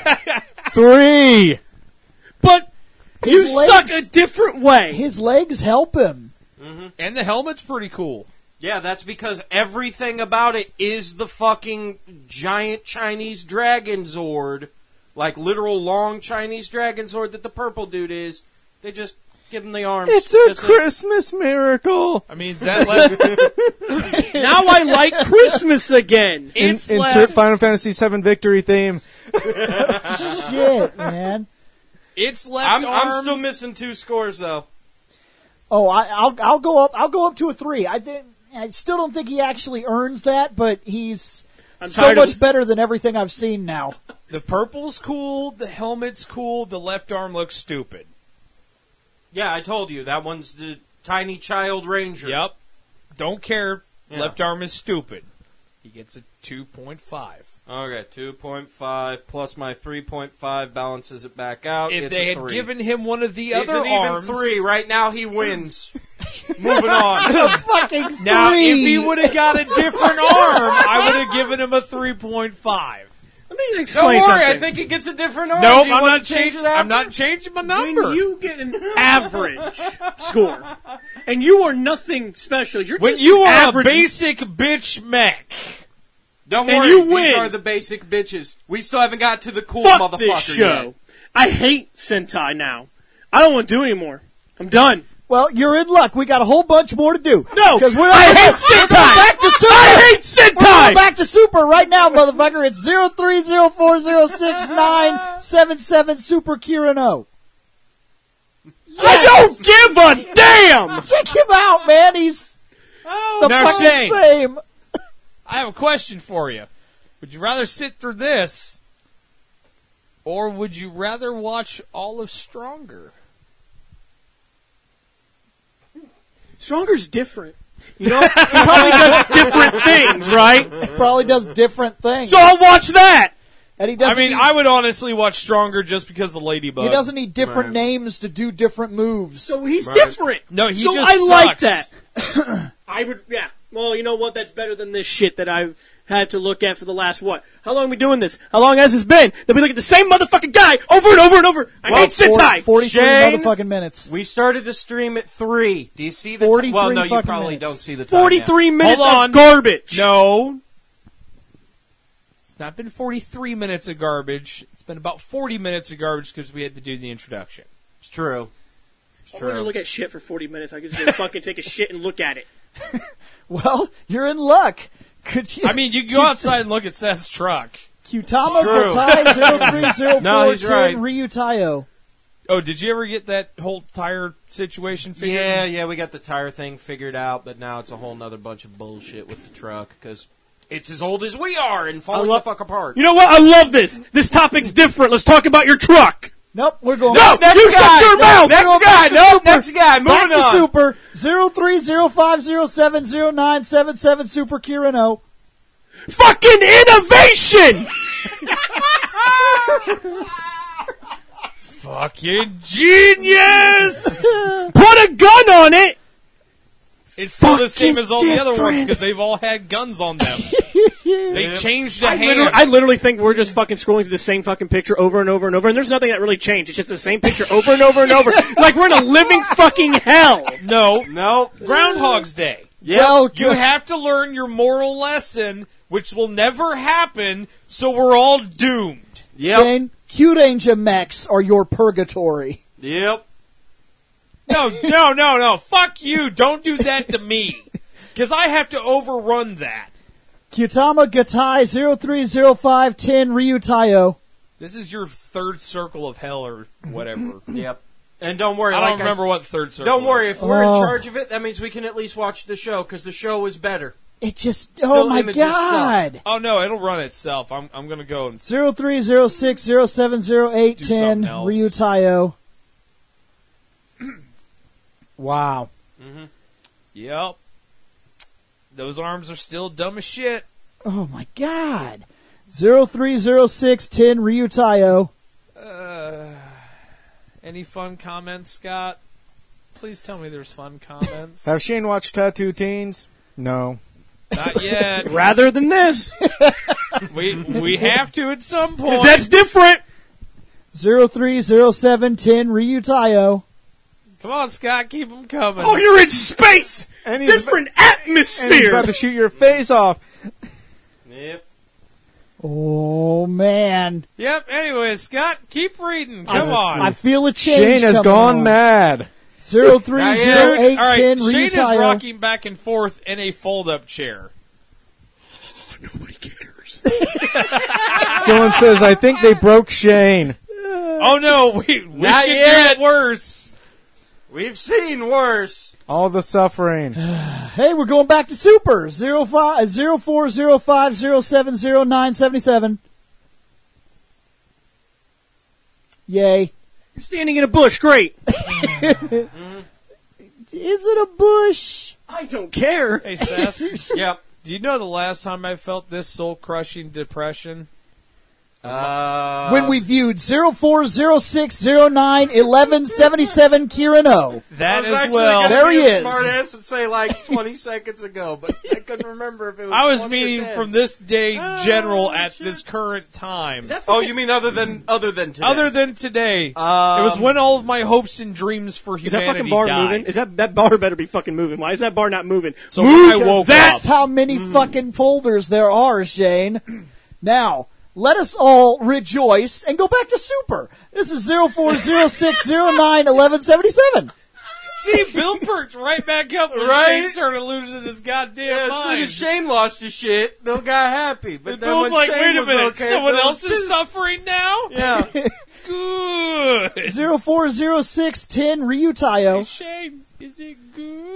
Three. But you His legs- suck a different way. His legs help him. And the helmet's pretty cool. Yeah, that's because everything about it is the fucking giant Chinese dragon Zord, like literal long Chinese dragon Zord that the purple dude is. They just give him the arms. It's a That's it. Christmas miracle. I mean, that left, Now I like Christmas again. In, it's insert left, Final Fantasy seven victory theme. Shit, man. it's left I'm, arm. I'm still missing two scores though. Oh, I, I'll I'll go up. I'll go up to a three. I think I still don't think he actually earns that, but he's I'm so tired much of, better than everything I've seen now. The purple's cool, the helmet's cool, the left arm looks stupid. Yeah, I told you that one's the tiny child ranger. Yep. Don't care. Yeah. Left arm is stupid. He gets a two point five. Okay, two point five plus my three point five balances it back out. If It's they a had three. given him one of the It's other an even arms, three. Right now he wins. Moving on. Fucking three. now if he would have got a different arm, I would have given him a three point five. Let me Don't explain worry, something. I think it gets a different arm. No, Do you I'm wanna not change changing. it after? I'm not changing my number. when you get an average score, and you are nothing special, you're When just you an are average. a basic bitch mech. Don't And worry, you these win. are the basic bitches. We still haven't got to the cool Fuck motherfucker this show. yet. I hate Sentai now. I don't want to do it anymore. I'm done. Well, you're in luck. We got a whole bunch more to do. No, because we're I we're hate going Sentai. back to Super. I hate We're going Sentai. back to Super right now, motherfucker. It's zero three zero four zero six nine seven seven Super Kirino. I don't give a damn. Check him out, man. He's the Now, fucking Shane. same. I have a question for you. Would you rather sit through this, or would you rather watch all of Stronger? Stronger's different. You know, he probably does different things, right? Probably does different things. So I'll watch that. and he I doesn't. mean, need, I would honestly watch Stronger just because of the Ladybug. he doesn't need different Right. names to do different moves. So he's different. No, he so just I like sucks. that. I would, yeah. Well, you know what? That's better than this shit that I've had to look at for the last what? How long are we doing this? How long has this been? That we look at the same motherfucking guy over and over and over. I Well, hate Sentai. forty-three Shane. motherfucking minutes. We started the stream at three. Do you see the forty-three time? Well, no, you fucking probably minutes. don't see the time. Forty-three minutes Hold on. of garbage. No. It's not been forty-three minutes of garbage. It's been about forty minutes of garbage because we had to do the introduction. Yet. It's true. It's I'm gonna true. look at shit for forty minutes. I could just go fucking take a shit and look at it. Well, you're in luck. Could you? I mean, you can go outside and look at Seth's truck. Kyutama True. Gatai zero three zero No, four he's right. ten Ryutayo. Oh, did you ever get that whole tire situation figured Yeah, out? yeah, we got the tire thing figured out, but now it's a whole nother bunch of bullshit with the truck because it's as old as we are and falling I love- the fuck apart. You know what? I love this. This topic's different. Let's talk about your truck. Nope, we're going No, back. next You guy. shut your mouth! Next We're going guy. back to No, Super. next guy. Moving Back to on. Super. zero three zero five zero seven zero nine seven seven Super Kieran O. Fucking innovation! Fucking genius! Put a gun on it! It's still the same Fucking as all the other ones different. because they've all had guns on them. They changed the I literally, hand. I literally think we're just fucking scrolling through the same fucking picture over and over and over, and there's nothing that really changed. It's just the same picture over and over and over. Like we're in a living fucking hell. No, No. Groundhog's Day. Well, You have to learn your moral lesson, which will never happen, so we're all doomed. Yep. Shane, Q-Ranger mechs are your purgatory. Yep. No, no, no, no. Fuck you. Don't do that to me. Because I have to overrun that. Kyutama Gatai zero three zero five ten Ryu Tayo. This is your third circle of hell or whatever. Yep. And don't worry. I like don't remember what third circle Don't worry. is. If we're Oh. in charge of it, that means we can at least watch the show because the show is better. It just, Still oh my images god. Oh, no, it'll run itself. I'm, I'm going to go and... zero three zero six zero seven zero eight Do ten something else. Ryu Tayo. Wow. Yep. Those arms are still dumb as shit. Oh my god. zero three zero six ten Ryu Tayo. Uh, any fun comments, Scott? Please tell me there's fun comments. Have Shane watched Tattoo Teens? No. Not yet. Rather than this, We we have to at some point. because that's different. zero three zero seven ten Ryu Tayo. Come on, Scott, keep them coming. Oh, you're in space. And he's, Different and he's atmosphere. about to shoot your face off. Yep. Oh man. Yep. Anyway, Scott, keep reading. I, Come on. I feel a change. Shane has coming gone on. mad. Zero three zero Dude, eight all right. ten Shane Ryu is Tayo. rocking back and forth in a fold-up chair. Nobody cares. Someone says, I think they broke Shane. Oh no, we we Not can yet. do it worse. We've seen worse. All the suffering. Hey, we're going back to Super. Zero five zero four zero five zero seven zero nine seventy seven. Yay. You're standing in a bush. Great. Is it a bush? I don't care. Hey, Seth. Yep. Do you know the last time I felt this soul-crushing depression? Uh, When we viewed zero four zero six zero nine eleven seventy seven Kieran O. I That was as actually well. gonna There be he a is. Smart ass and say like twenty seconds ago, but I couldn't remember if it was. I was twenty or meaning ten. from this day general Oh, at shit. this current time. Oh, you mean other than other than today? Other than today. Um, it was when all of my hopes and dreams for Is that humanity fucking bar died. moving? Is that that bar better be fucking moving? Why is that bar not moving? So when I woke That's up, how many fucking folders there are, Shane. Now, let us all rejoice and go back to Super. This is zero four zero six zero nine eleven seventy seven. see, Bill perked right back up when Right? Shane started losing his goddamn Yeah, as soon mind. as Shane lost his shit, Bill got happy. But And then Bill's when like, Shane wait a was minute, okay, someone Bill else was is pissed. suffering now? Yeah. Good. Zero four zero six ten Ryu Tayo. Shane, is it good?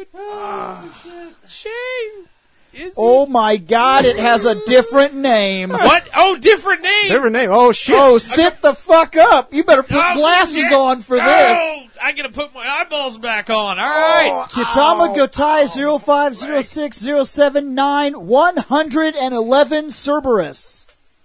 Shane, is Oh my god, it has a different name. it? What? Oh, different name. Different name. Oh, shit. Oh, sit the fuck up. You better put Oh, glasses shit. on for this. Oh, I gotta put my eyeballs back on. All right. Kitama Gotai zero five zero six zero seven nine one eleven Cerberus.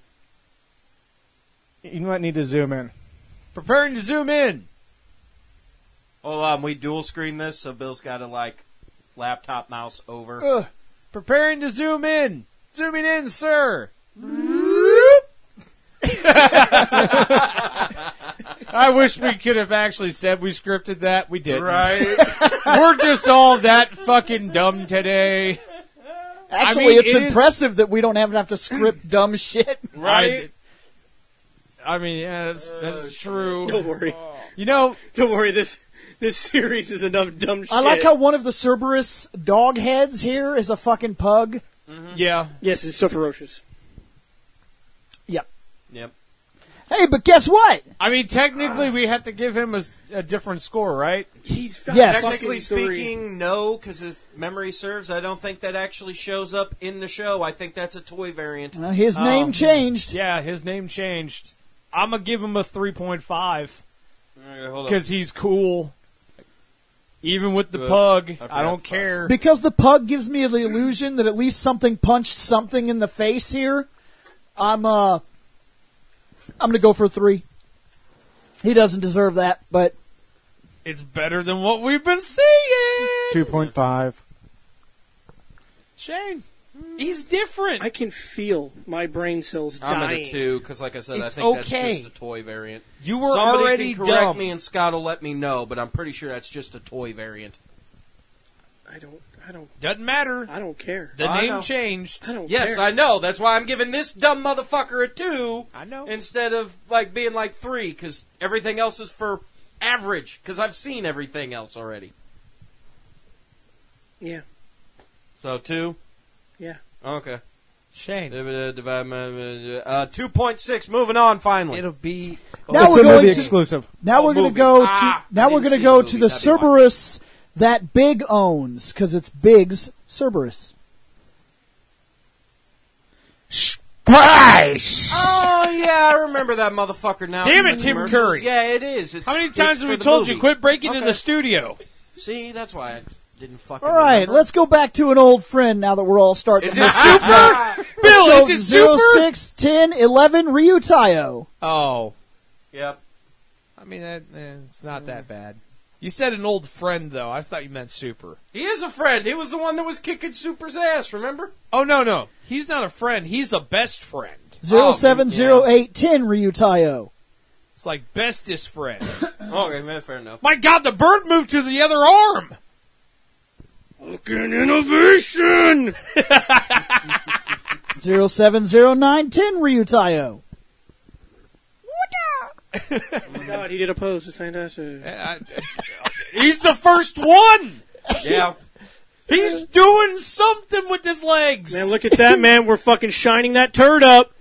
You might need to zoom in. Preparing to zoom in. Hold on, we dual screen this, so Bill's got to like laptop mouse over. Ugh. Preparing to zoom in. Zooming in, sir. I wish we could have actually said we scripted that. We didn't. Right? We're just all that fucking dumb today. Actually, I mean, it's it is- impressive that we don't have have to script dumb shit. Right? I, I mean, yeah, that's, that's true. Don't worry. You know, Don't worry. This this series is enough dumb shit. I like how one of the Cerberus dog heads here is a fucking pug. yeah. Yes, it's so ferocious. Yep. Yep. Hey, but guess what? I mean, technically, we have to give him a, a different score, right? He's Yes. Technically fucking three. speaking, no, because if memory serves, I don't think that actually shows up in the show. I think that's a toy variant. Uh, his name Um, changed. Yeah, his name changed. I'm gonna give him a three point five. Alright, hold on. because he's cool. Even with the Good. pug, I forgot I don't the care. Because the pug gives me the illusion that at least something punched something in the face here. I'm uh, I'm gonna go for a three. He doesn't deserve that, but It's better than what we've been seeing. Two point five. Shane, he's different. I can feel my brain cells I'm dying. at a two because, like I said, I It's think okay. that's just a toy variant. You were Somebody already can correct dumb. me, and Scott will let me know, but I'm pretty sure that's just a toy variant. I don't. I don't. Doesn't matter. I don't care. The I name know. changed. I don't Yes, care. I know. That's why I'm giving this dumb motherfucker a two I know. instead of like being like three because everything else is for average because I've seen everything else already. Yeah. So two. Yeah. Okay. Shane, Uh, two point six. Moving on. Finally. it'll be. now It's we're a going movie to exclusive. now Oh, we're going to movie. go Ah, to now I we're didn't going to see go the to movie. the That'd be why. Cerberus that Big owns because it's Big's Cerberus. Price. Oh yeah, I remember that motherfucker now. Damn it, In the Tim commercials. Curry. Yeah, it is. It's, How many it's times have for we the told movie. you quit breaking Okay. into the studio? See, that's why I didn't fucking. All right, remember. let's go back to an old friend now that we're all starting. Is to it super? Bill, is it zero, super? six, ten, eleven, Ryu Tayo. Oh, Yep. I mean, that, eh, it's not that bad. You said an old friend, though. I thought you meant super. He is a friend. He was the one that was kicking Super's ass. Remember? Oh, no, no. He's not a friend. He's a best friend. Zero, Oh, seven, yeah. zero, eight, ten, Ryu Tayo. It's like bestest friend. Okay, man, fair enough. My God, the bird moved to the other arm. Fucking innovation. Zero, seven, zero, nine, ten, Ryu Tayo. Oh my God, he did a pose. It's fantastic. Eh, I- He's the first one. Yeah. He's doing something with his legs. Man, look at that, man. We're fucking shining that turd up.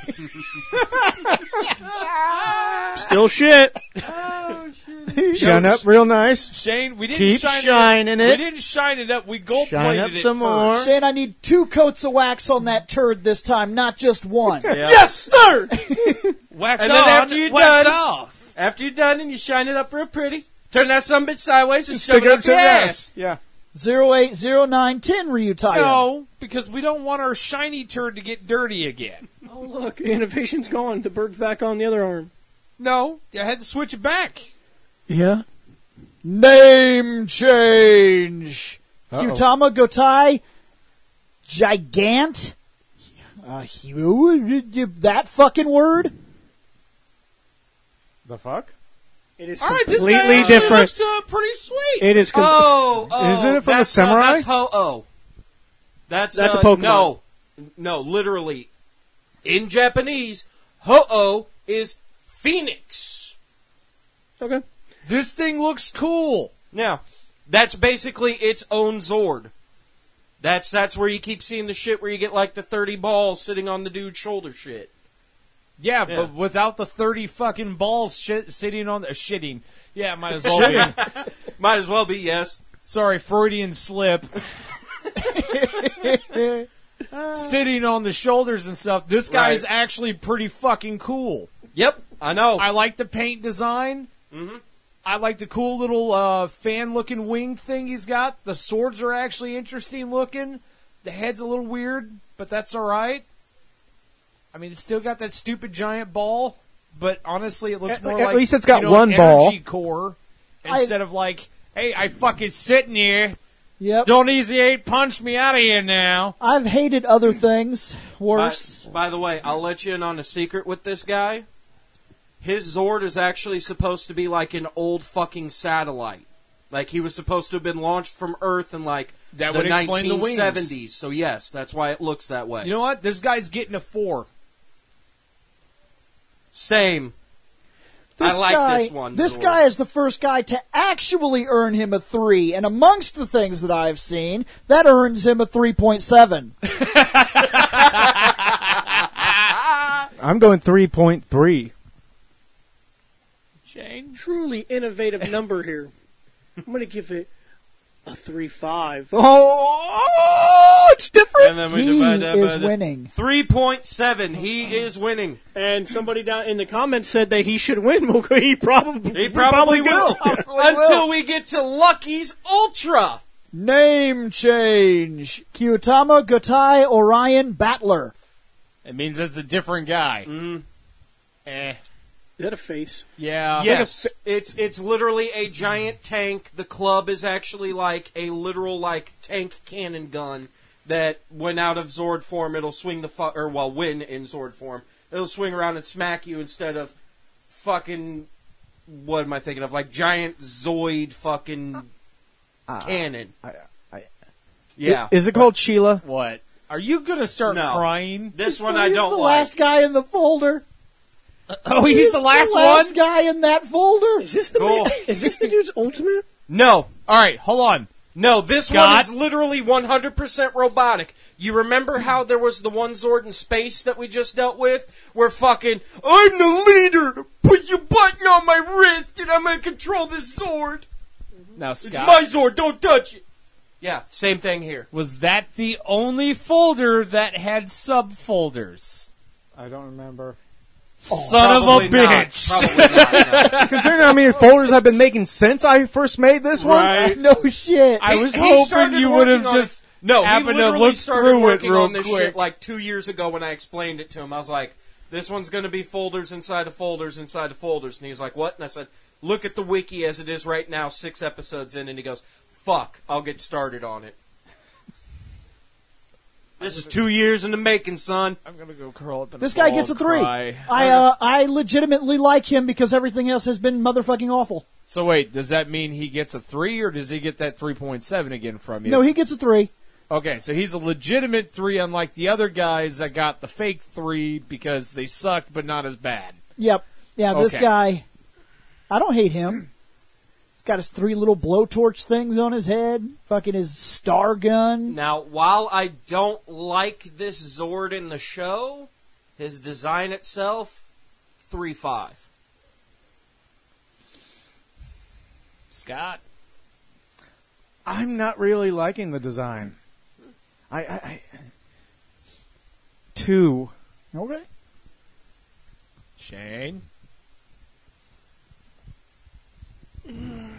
Still shit. Shine up real nice. Shane, we didn't Keep shine shining it. it. We didn't shine it up. We gold Shine plated up it some first. more. Shane, I need two coats of wax on that turd this time, not just one. Yeah. Yes, sir. Wax And on, then after you're wax done- off. After you're done and you shine it up real pretty, turn that some bitch sideways and Stick shove it it up up to your the ass. ass. Yeah. Zero, eight, zero, nine, ten, Ryu Tayo. No, because we don't want our shiny turd to get dirty again. Oh, look. Innovation's gone. The bird's back on the other arm. No, I had to switch it back. Yeah. Name change. Uh-oh. Kyutama Gotai Gigant. Uh, Hugh, that fucking word? The fuck? It is All right, this completely guy actually different. looks uh, pretty sweet. It is. Com- Oh, oh. Isn't it from the that's, samurai? Uh, that's Ho-Oh. That's, That's a uh, Pokemon. No. No, literally. In Japanese, Ho-Oh is Phoenix. okay. This thing looks cool. Now, that's basically its own Zord. That's that's where you keep seeing the shit where you get like the thirty balls sitting on the dude's shoulder shit. Yeah, Yeah. but without the thirty fucking balls shit, sitting on the uh, shitting. Yeah, might as well be. Might as well be, yes. Sorry, Freudian slip. Sitting on the shoulders and stuff. This guy's Right. actually pretty fucking cool. Yep, I know. I like the paint design. Mhm. I like the cool little uh, fan-looking wing thing he's got. The swords are actually interesting looking. The head's a little weird, but that's all right. I mean, it's still got that stupid giant ball, but honestly, it looks At- more at like least it's got you know, one an ball. energy core I- instead of like, hey, I fucking sitting here. Yep. Don't easy eight punch me out of here now. I've hated other things By, worse. by the way, I'll let you in on a secret with this guy. His Zord is actually supposed to be like an old fucking satellite. Like he was supposed to have been launched from Earth in like That the would explain the wings. nineteen seventies. So yes, that's why it looks that way. You know what? This guy's getting a four. Same. This I like guy, this one. This Zord. guy is the first guy to actually earn him a three, and amongst the things that I've seen, that earns him a three point seven. I'm going three point three. Shane? Truly innovative number here. I'm going to give it A three five. Oh, it's different. And then we He divide that is by the- winning. three point seven. He is winning. And somebody down in the comments said that he should win. Well, he probably He probably, will. Probably Until will. we get to Lucky's Ultra. Name change. Kyutama Gotai Orion Battler. It means it's a different guy. Mm. Eh. Is that a face? Yeah. Yes, it's it's literally a giant tank. The club is actually like a literal like tank cannon gun that when out of Zord form, it'll swing the fu- or well, when in Zord form, it'll swing around and smack you instead of fucking what am I thinking of? Like giant Zoid fucking cannon. I- I- Yeah, Is it called Sheila? What? Are you gonna start No. crying? this one I He's don't the like. last guy in the folder. Oh, he's, the last last one? guy in that folder. Is this the Cool. man? Is this the dude's ultimate? No, All right, hold on. no, this one Scott? is literally one hundred percent robotic. You remember how there was the one Zord in space that we just dealt with? Where fucking, I'm the leader! Put your button on my wrist and I'm gonna control this Zord! Now, It's Scott, my Zord, don't touch it! Yeah, same thing here. was that the only folder that had subfolders? I don't remember. Son of a Probably not. bitch! Probably not, no. Considering how many folders I've been making since I first made this one, Right. No shit. I was He hoping started you would have working on just it- No, he happened to literally look started through it working real on this quick. shit like two years ago when I explained it to him. I was like, this one's going to be folders inside of folders inside of folders. And he was like, what? And I said, look at the wiki as it is right now, six episodes in. And he goes, fuck, I'll get started on it. This is two years in the making, son. I'm gonna go curl up in This a guy ball gets a and three. cry. I uh, I legitimately like him because everything else has been motherfucking awful. So wait, does that mean he gets a three, or does he get that three point seven again from you? No, he gets a three. Okay, so he's a legitimate three, unlike the other guys that got the fake three because they sucked, but not as bad. Yep. Yeah, this Okay. guy, I don't hate him. He's got his three little blowtorch things on his head, fucking his star gun. Now, while I don't like this Zord in the show, his design itself, three five. Scott? I'm not really liking the design. I, I, I two. Okay. Shane? I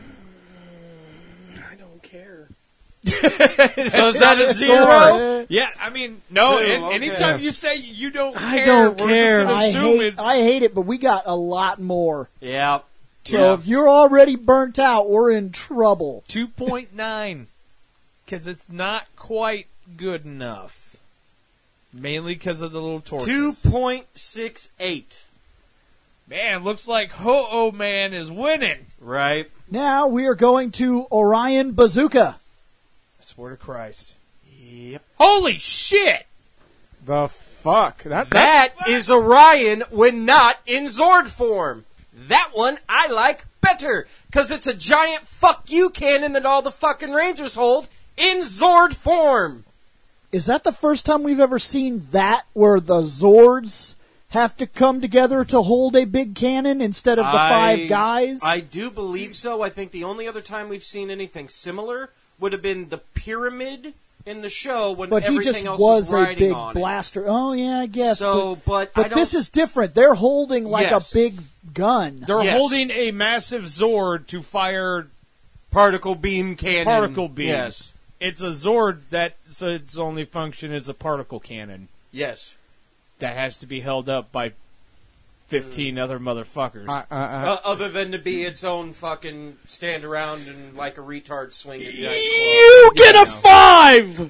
don't care. So is that a zero? Score. Yeah, I mean, no, Two, an- okay. anytime you say you don't I care, don't we're care. just going to I assume hate, it's... I hate it, but we got a lot more. Yeah. So Yeah. if you're already burnt out, we're in trouble. two point nine, because it's not quite good enough. Mainly because of the little two torches. point six eight. Man, looks like Ho-Oh Man is winning. Right. Now we are going to Orion Bazooka. I swear to Christ. Yep. Holy shit! The fuck? That, that That is Orion when not in Zord form. That one I like better because it's a giant fuck you cannon that all the fucking Rangers hold in Zord form. Is that the first time we've ever seen that, where the Zords have to come together to hold a big cannon instead of the I- five guys? I do believe so. I think the only other time we've seen anything similar would have been the pyramid in the show when but he everything just else was a riding big on blaster. Oh yeah, I it. guess. So, but but, but I don't, this is different. They're holding like Yes. a big gun. They're Yes. holding a massive Zord to fire. particle beam cannon. Particle beam. Yes. It's a Zord that so its only function is a particle cannon Yes. that has to be held up by fifteen other motherfuckers. I, I, I, Uh, other than to be its own fucking stand around and like a retard swing a giant You get a five.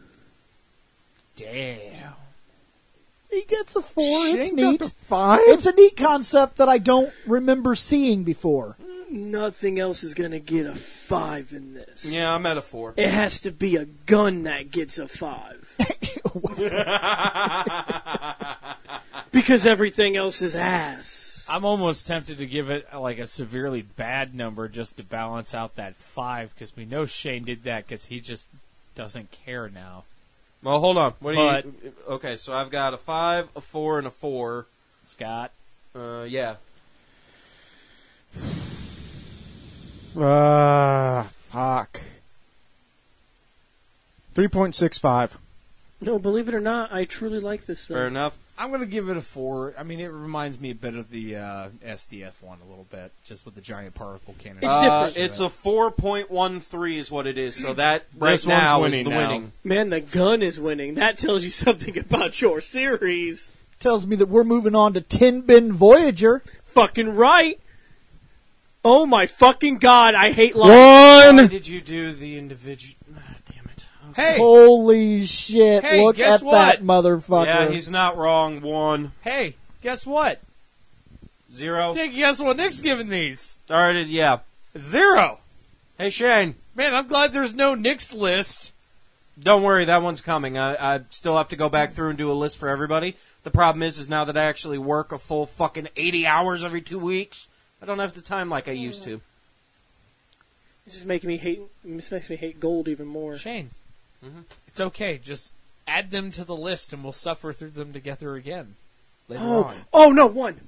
Damn. He gets a four. It's Shane got neat. the five. It's a neat concept that I don't remember seeing before. Nothing else is gonna get a five in this. Yeah, I'm at a four. It has to be a gun that gets a five. Because everything else is ass. I'm almost tempted to give it like a severely bad number just to balance out that five because we know Shane did that because he just doesn't care now. Well, hold on. What do But- you? Okay, so I've got a five, a four, and a four. Scott? Uh, yeah. Ah, fuck. three point six five. No, believe it or not, I truly like this thing. Fair enough. I'm going to give it a four. I mean, it reminds me a bit of the uh, S D F one a little bit, just with the giant particle cannon. It's Uh, different. it's a four point one three is what it is. So that right This one's now is winning the now. winning. Man, the gun is winning. That tells you something about your series. Tells me that we're moving on to Tin Bin Voyager. Fucking right. Oh my fucking god, I hate life. Why One. did you do the individual? Ah, damn it. Hey, Holy shit! Hey, Look guess at what? that motherfucker. Yeah, he's not wrong. One. hey, guess what? Zero. Take a guess what Nick's giving these. Started, yeah. Zero. Hey, Shane. Man, I'm glad there's no Nick's list. Don't worry, that one's coming. I, I still have to go back through and do a list for everybody. The problem is, is now that I actually work a full fucking eighty hours every two weeks, I don't have the time like I used to. This is making me hate. This makes me hate gold even more. Shane, Mhm. it's okay. Just add them to the list, and we'll suffer through them together again later Oh, on. oh no, one.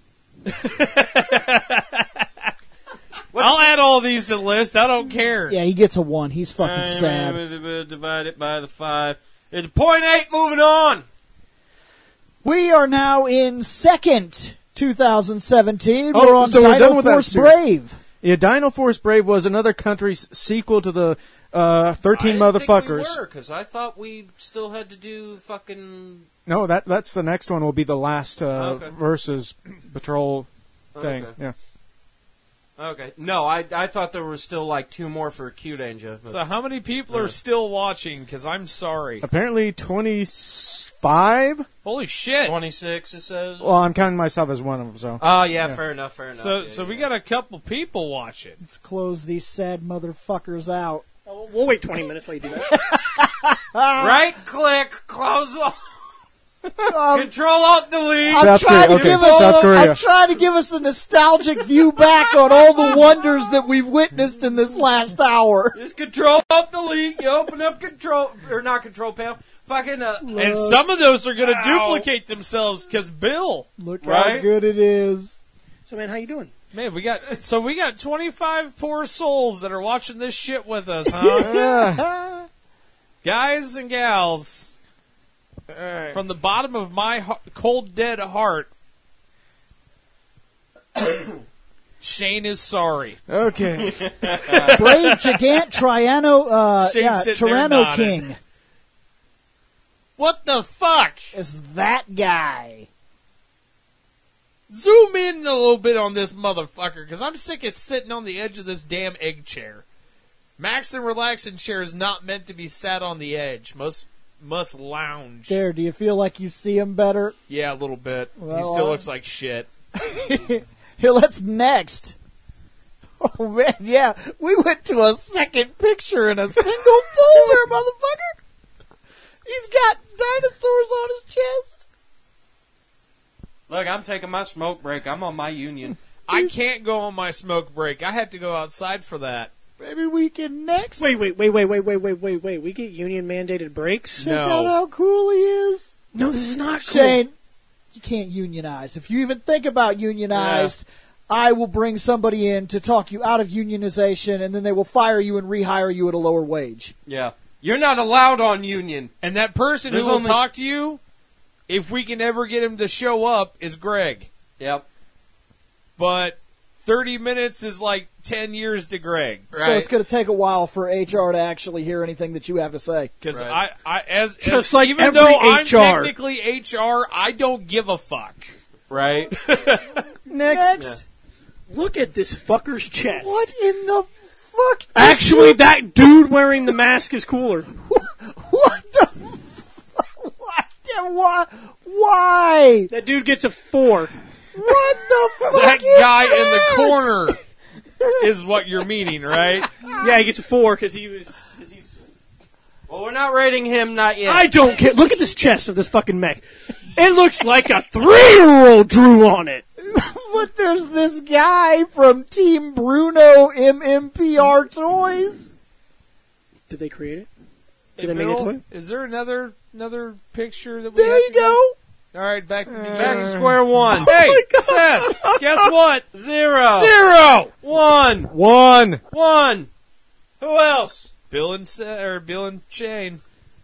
I'll add all these to the list. I don't care. Yeah, he gets a one. He's fucking sad. Divide it by the five. It's point eight. Moving on. We are now in second, twenty seventeen. Oh, we're on so we're Dino done with that Force series. Brave. Yeah, Dino Force Brave was another country's sequel to the uh, thirteen I didn't motherfuckers. think we were, because I thought we still had to do fucking... No, that that's the next one. Will be the last uh, Okay. versus patrol thing. Okay. Yeah. Okay. No, I I thought there were still like two more for Q Danger. but- So how many people Yeah. are still watching? Because I'm sorry. Apparently twenty-five. Holy shit. twenty-six, it says. Well, I'm counting myself as one of them. So Oh, yeah, Yeah. fair enough, fair enough. So, Yeah, so yeah. we got a couple people watching. Let's close these sad motherfuckers out. Oh, we'll wait twenty minutes while you do that. Right click, close off. Control Alt Delete. I'm South trying Korea. to Okay, give us. South Korea. I'm trying to give us a nostalgic view back on all the wonders that we've witnessed in this last hour. Just Control Alt Delete. You open up Control or not Control Panel. Fucking uh, And some of those are going to Ow. duplicate themselves because Bill. Look how Right? good it is. So, man, how you doing? Man, we got so we got twenty-five poor souls that are watching this shit with us, huh? yeah. Guys and gals, from the bottom of my he- cold dead heart, Shane is sorry. Okay. Brave Gigant Triano, uh, Shane's yeah, sitting there Tyranno nodding. King What the fuck? is that guy. Zoom in a little bit on this motherfucker, because I'm sick of sitting on the edge of this damn egg chair. Max and relaxing chair is not meant to be sat on the edge. Most must lounge. There, do you feel like you see him better? Yeah, a little bit. he Well, still uh, looks like shit. Here, let's next. Oh man, yeah, we went to a second picture in a single folder, motherfucker. He's got dinosaurs on his chest. look, I'm taking my smoke break. I'm on my union. I can't go on my smoke break. I have to go outside for that. Maybe we can next. Wait, wait, wait, wait, wait, wait, wait, wait, wait. We get union mandated breaks? Check No. out how cool he is. No, this is not cool. Shane, you can't unionize. If you even think about unionized, I will bring somebody in to talk you out of unionization, and then they will fire you and rehire you at a lower wage. Yeah. You're not allowed on union. And that person There's who will only- talk to you, if we can ever get him to show up, is Greg. Yep. But thirty minutes is like ten years to Greg. So it's going to take a while for H R to actually hear anything that you have to say. Because Right. I, I, as, Just as- like even every though I'm H R. technically H R, I don't give a fuck. Right? Next. Look at this fucker's chest. What in the fuck? Actually, that dude wearing the mask is cooler. What the fuck? What? Why? Why? That dude gets a four. What the fuck That is guy that? in the corner is what you're meaning, right? Yeah, he gets a four because he was. 'cause he's, Well, we're not rating him, not yet. I don't care. Look at this chest of this fucking mech. It looks like a three-year-old drew on it. But there's this guy from Team Bruno M M P R Toys. Did they create it? Hey, Did they make a Bill, toy? is there another another picture that we There have you to go. All right, back to the beginning. Back to square one. Hey, Seth, guess what? Zero. Zero. One. One. One. Who else? Bill and Seth, or Bill and Shane.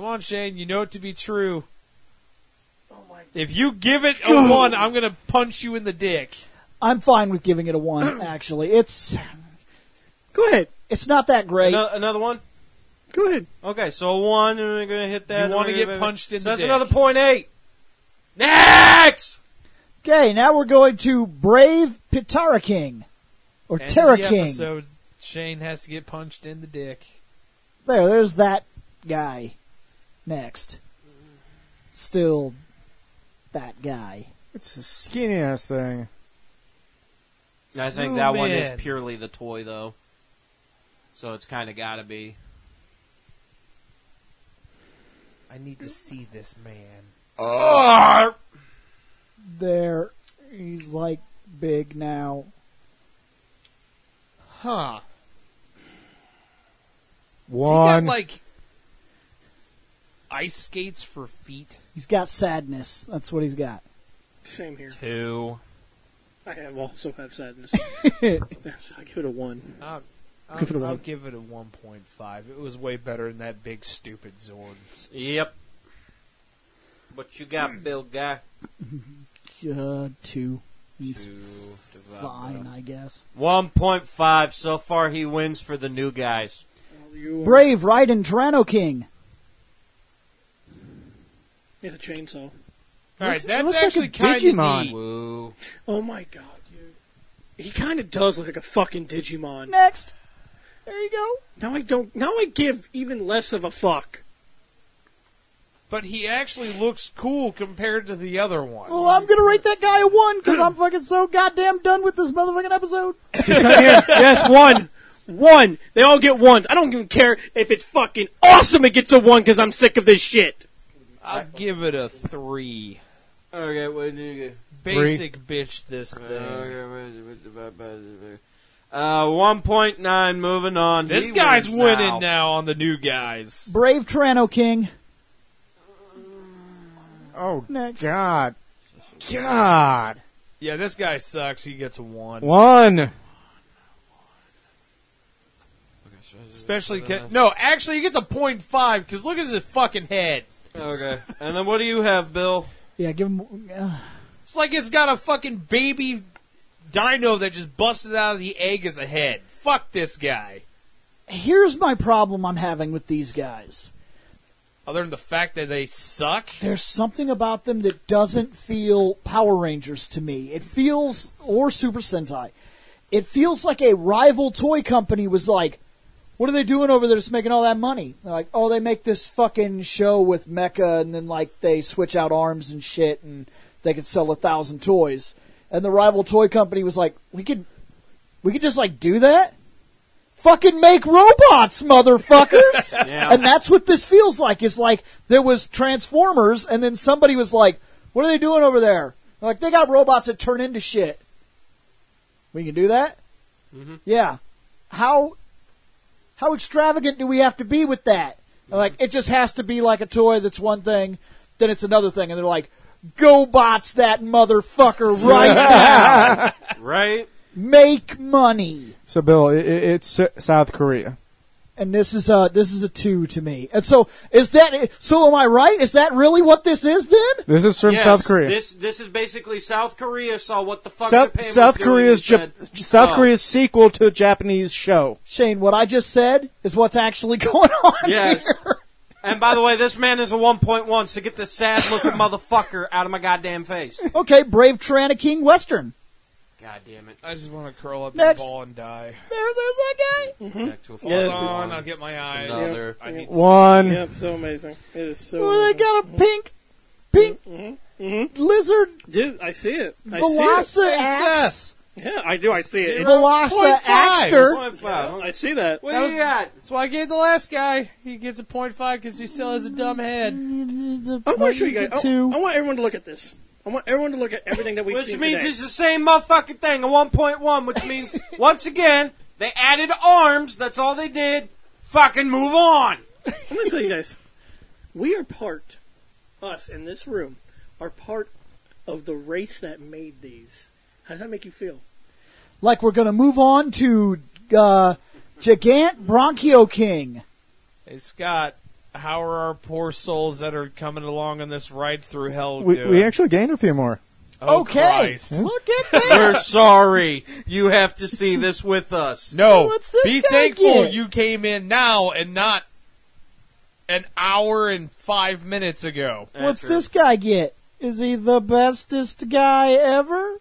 Come on, Shane. You know it to be true. Oh my. If you give it a one, I'm going to punch you in the dick. I'm fine with giving it a one, actually. It's Go ahead. it's not that great. Ano- Another one? Go ahead. Okay, so a one, and we're going to hit that. You and wanna we're get gonna- punched in so the that's dick. another point eight. Next! Okay, now we're going to Brave Pitara King. Or End of Terra the King. episode, Shane has to get punched in the dick. There, there's that guy. Next. Still that guy. It's a skinny ass thing. I think Zoom that one is in. purely the toy, though. So it's kind of got to be. I need to see this man. There. He's like big now. Huh. He One. got, like, ice skates for feet. He's got sadness. That's what he's got. Same here. Two. I have also have sadness. Yes, I give it a one. I'll, I'll, Give it a I'll one. give it a one point five. It was way better than that big, stupid Zord. Yep. What you got, Bill Guy? Uh, two. He's Two. divided fine, by- I guess. one point five. So far, he wins for the new guys. You are- Brave Raiden Tyranno King. It's a chainsaw. All right, Looks- it that's looks like a actually kind of Digimon. neat. Woo. Oh my god, dude. He kind of does look like a fucking Digimon. Next. There you go. Now I don't. Now I give even less of a fuck. But he actually looks cool compared to the other ones. Well, I'm gonna rate that guy a one because I'm fucking so goddamn done with this motherfucking episode. Just right here. Yes, one. One. They all get ones. I don't even care if it's fucking awesome it gets a one because I'm sick of this shit. I'll give it a three. Okay, what do you get? Basic bitch this thing. Uh, one point nine, moving on. This He guy's wins winning now on the new guys. Brave Tyranno King. Oh, Next. God. God. Yeah, this guy sucks. He gets a one. One. Especially, ca- no, actually, he gets a point five because look at his fucking head. Okay. And then what do you have, Bill? Yeah, give him. Uh, It's like it's got a fucking baby dino that just busted out of the egg as a head. Fuck this guy. here's my problem I'm having with these guys. Other than the fact that they suck. There's something about them that doesn't feel Power Rangers to me. It feels, or Super Sentai. It feels like a rival toy company was like, what are they doing over there that's making all that money? They're like, oh, they make this fucking show with mecha, and then like they switch out arms and shit, and they could sell a thousand toys. And the rival toy company was like, we could, we could just like do that? Fucking make robots, motherfuckers! Yeah. And that's what this feels like. Is like there was Transformers, and then somebody was like, "What are they doing over there?" They're like, they got robots that turn into shit. We can do that. Mm-hmm. Yeah. How how extravagant do we have to be with that? They're like, it just has to be like a toy that's one thing, then it's another thing, and they're like, "Go bots that motherfucker right now! Right? Make money!" So, Bill, it, it's South Korea. And this is a this is a two to me. And so is that so? Am I right? Is that really what this is then? This is from Yes, South Korea. This this is basically South Korea saw what the fuck South, Japan South was doing Korea's and Jap- said, South oh. Korea's sequel to a Japanese show. Shane, what I just said is what's actually going on Yes. here. And by the way, this man is a one point one, so get this sad looking motherfucker out of my goddamn face. Okay, Brave Tyranna King Western. God damn it. I just want to curl up Next. in a ball and die. There, there's that guy. Back to a Hold Yes. on, I'll get my eyes. another. I need One. Yep, so amazing. It is so. Oh, they amazing. got a pink, pink Mm-hmm. lizard Dude, I see it. I Velociax. see it. Yeah, I do. I see it. It's- Velociaxter. Point five. I see that. What do you got? That's why I gave the last guy. He gets a point five because he still has a dumb head. I want to show you guys. I, Two. I want everyone to look at this. I want everyone to look at everything that we've Which seen means today. it's the same motherfucking thing, a one point one, which means, once again, they added arms, that's all they did. Fucking move on. I'm going to tell you guys. We are part, us in this room, are part of the race that made these. How does that make you feel? Like we're gonna move on to uh, Gigant Bronchio King. Hey, Scott, how are our poor souls that are coming along on this ride through hell We, doing? we actually gained a few more. Oh, Okay, Christ. look at that. We're sorry. You have to see this with us. No, What's this be guy thankful get? you came in now and not an hour and five minutes ago. What's That's this guy get? Is he the bestest guy ever?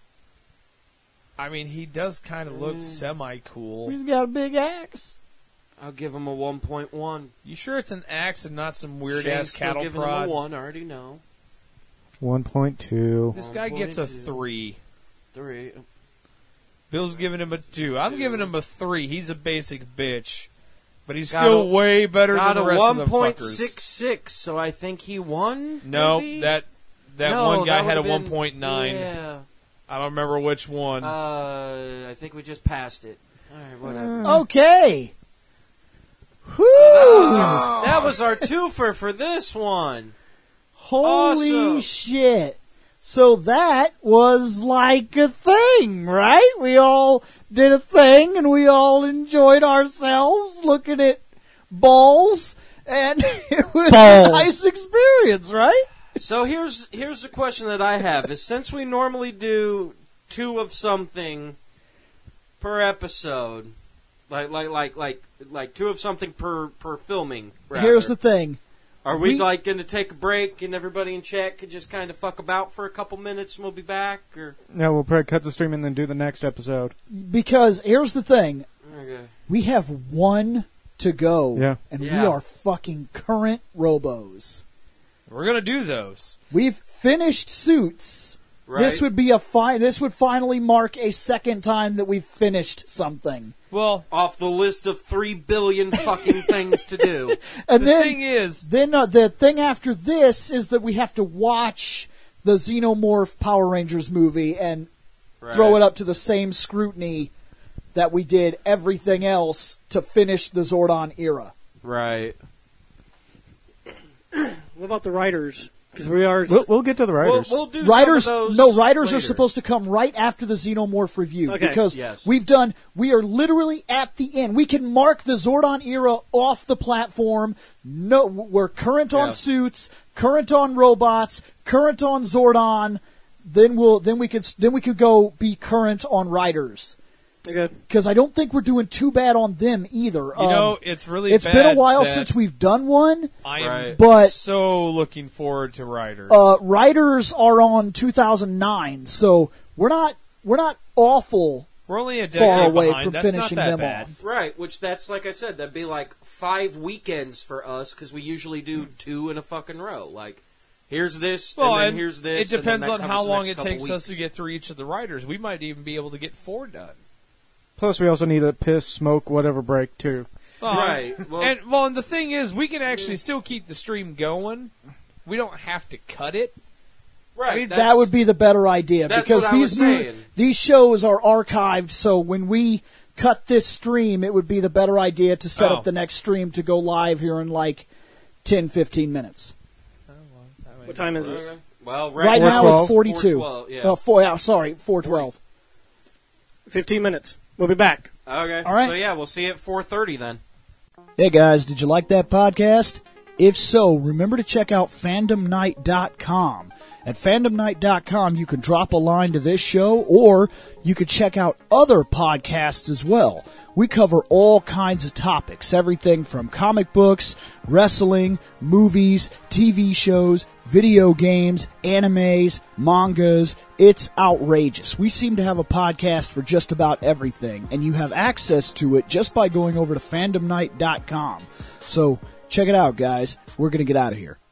I mean, he does kind of look semi-cool. He's got a big axe. I'll give him a one point one. You sure it's an axe and not some weird-ass Shane's still cattle giving him prod? a one. I already know. one point two. This guy gets a one point two. three. Three. Bill's giving him a two. I'm Two. giving him a three. He's a basic bitch. But he's Got still a- way better Got than a the rest of one the point fuckers. six six, so I think he won. No, maybe? that that No, one guy that had a would've been- one point nine. Yeah. I don't remember which one. Uh, I think we just passed it. All right, whatever. Okay. Whew. That was our twofer for this one. Holy Awesome. shit. So that was like a thing, right? We all did a thing and we all enjoyed ourselves looking at balls and it was Balls. a nice experience, right? So here's here's the question that I have: is since we normally do two of something per episode, like like like like like two of something per per filming. Rather, Here's the thing. Are we, we- like going to take a break and everybody in chat could just kind of fuck about for a couple minutes and we'll be back? Or No, we'll probably cut the stream and then do the next episode. Because here's the thing. okay. We have one to go. Yeah. And we Yeah. are fucking current robos. We're gonna do those. We've finished Suits. Right. This would be a fi- This would finally mark a second time that we've finished something. Well, off the list of three billion fucking things to do. And the then, thing is, then uh, the thing after this is that we have to watch the Xenomorph Power Rangers movie and throw it up to the same scrutiny that we did everything else to finish the Zordon era. Right. What about the writers? Because we are. We'll, we'll get to the We'll, writers. we'll do Writers, some of those no, writers are later. supposed to come right after the Xenomorph review Okay. because Yes. we've done. We are literally at the end. We can mark the Zordon era off the platform. No, we're current on Yeah. Suits, current on robots, current on Zordon. Then we'll then we could then we could go be current on writers Okay. because I don't think we're doing too bad on them either. you know, it's really it's bad been a while that since we've done one. I am Right. But- so looking forward to Riders. Uh, writers are on two thousand nine, so we're not we're not awful. We're only a decade far away behind. from That's finishing not that them bad. off. Right, which that's, like I said, that'd be like five weekends for us, because we usually do two in a fucking row. Like, here's this, Well, and then and here's this. it and then depends that on covers how the long next it couple takes us weeks. to get through each of the Riders. We might even be able to get four done. Plus, we also need a piss, smoke, whatever break, too. Well, Right. Well, and well, and the thing is, we can actually still keep the stream going. We don't have to cut it. right. I mean, that's- That would be the better idea that's because what I was these mo- saying. these shows are archived. So when we cut this stream, it would be the better idea to set Oh. up the next stream to go live here in like ten, fifteen minutes. What time is this? Okay. Well, Right, right, now twelve. it's forty-two. four twelve, yeah. Uh, four, yeah, sorry, four twelve. Fifteen minutes. We'll be back. Okay. All right. So yeah, we'll see you at four thirty then. Hey guys, did you like that podcast? If so, remember to check out fandom night dot com. At fandom night dot com, you can drop a line to this show, or you could check out other podcasts as well. We cover all kinds of topics, everything from comic books, wrestling, movies, T V shows, video games, animes, mangas. It's outrageous. We seem to have a podcast for just about everything, and you have access to it just by going over to fandom night dot com. So check it out, guys. We're going to get out of here.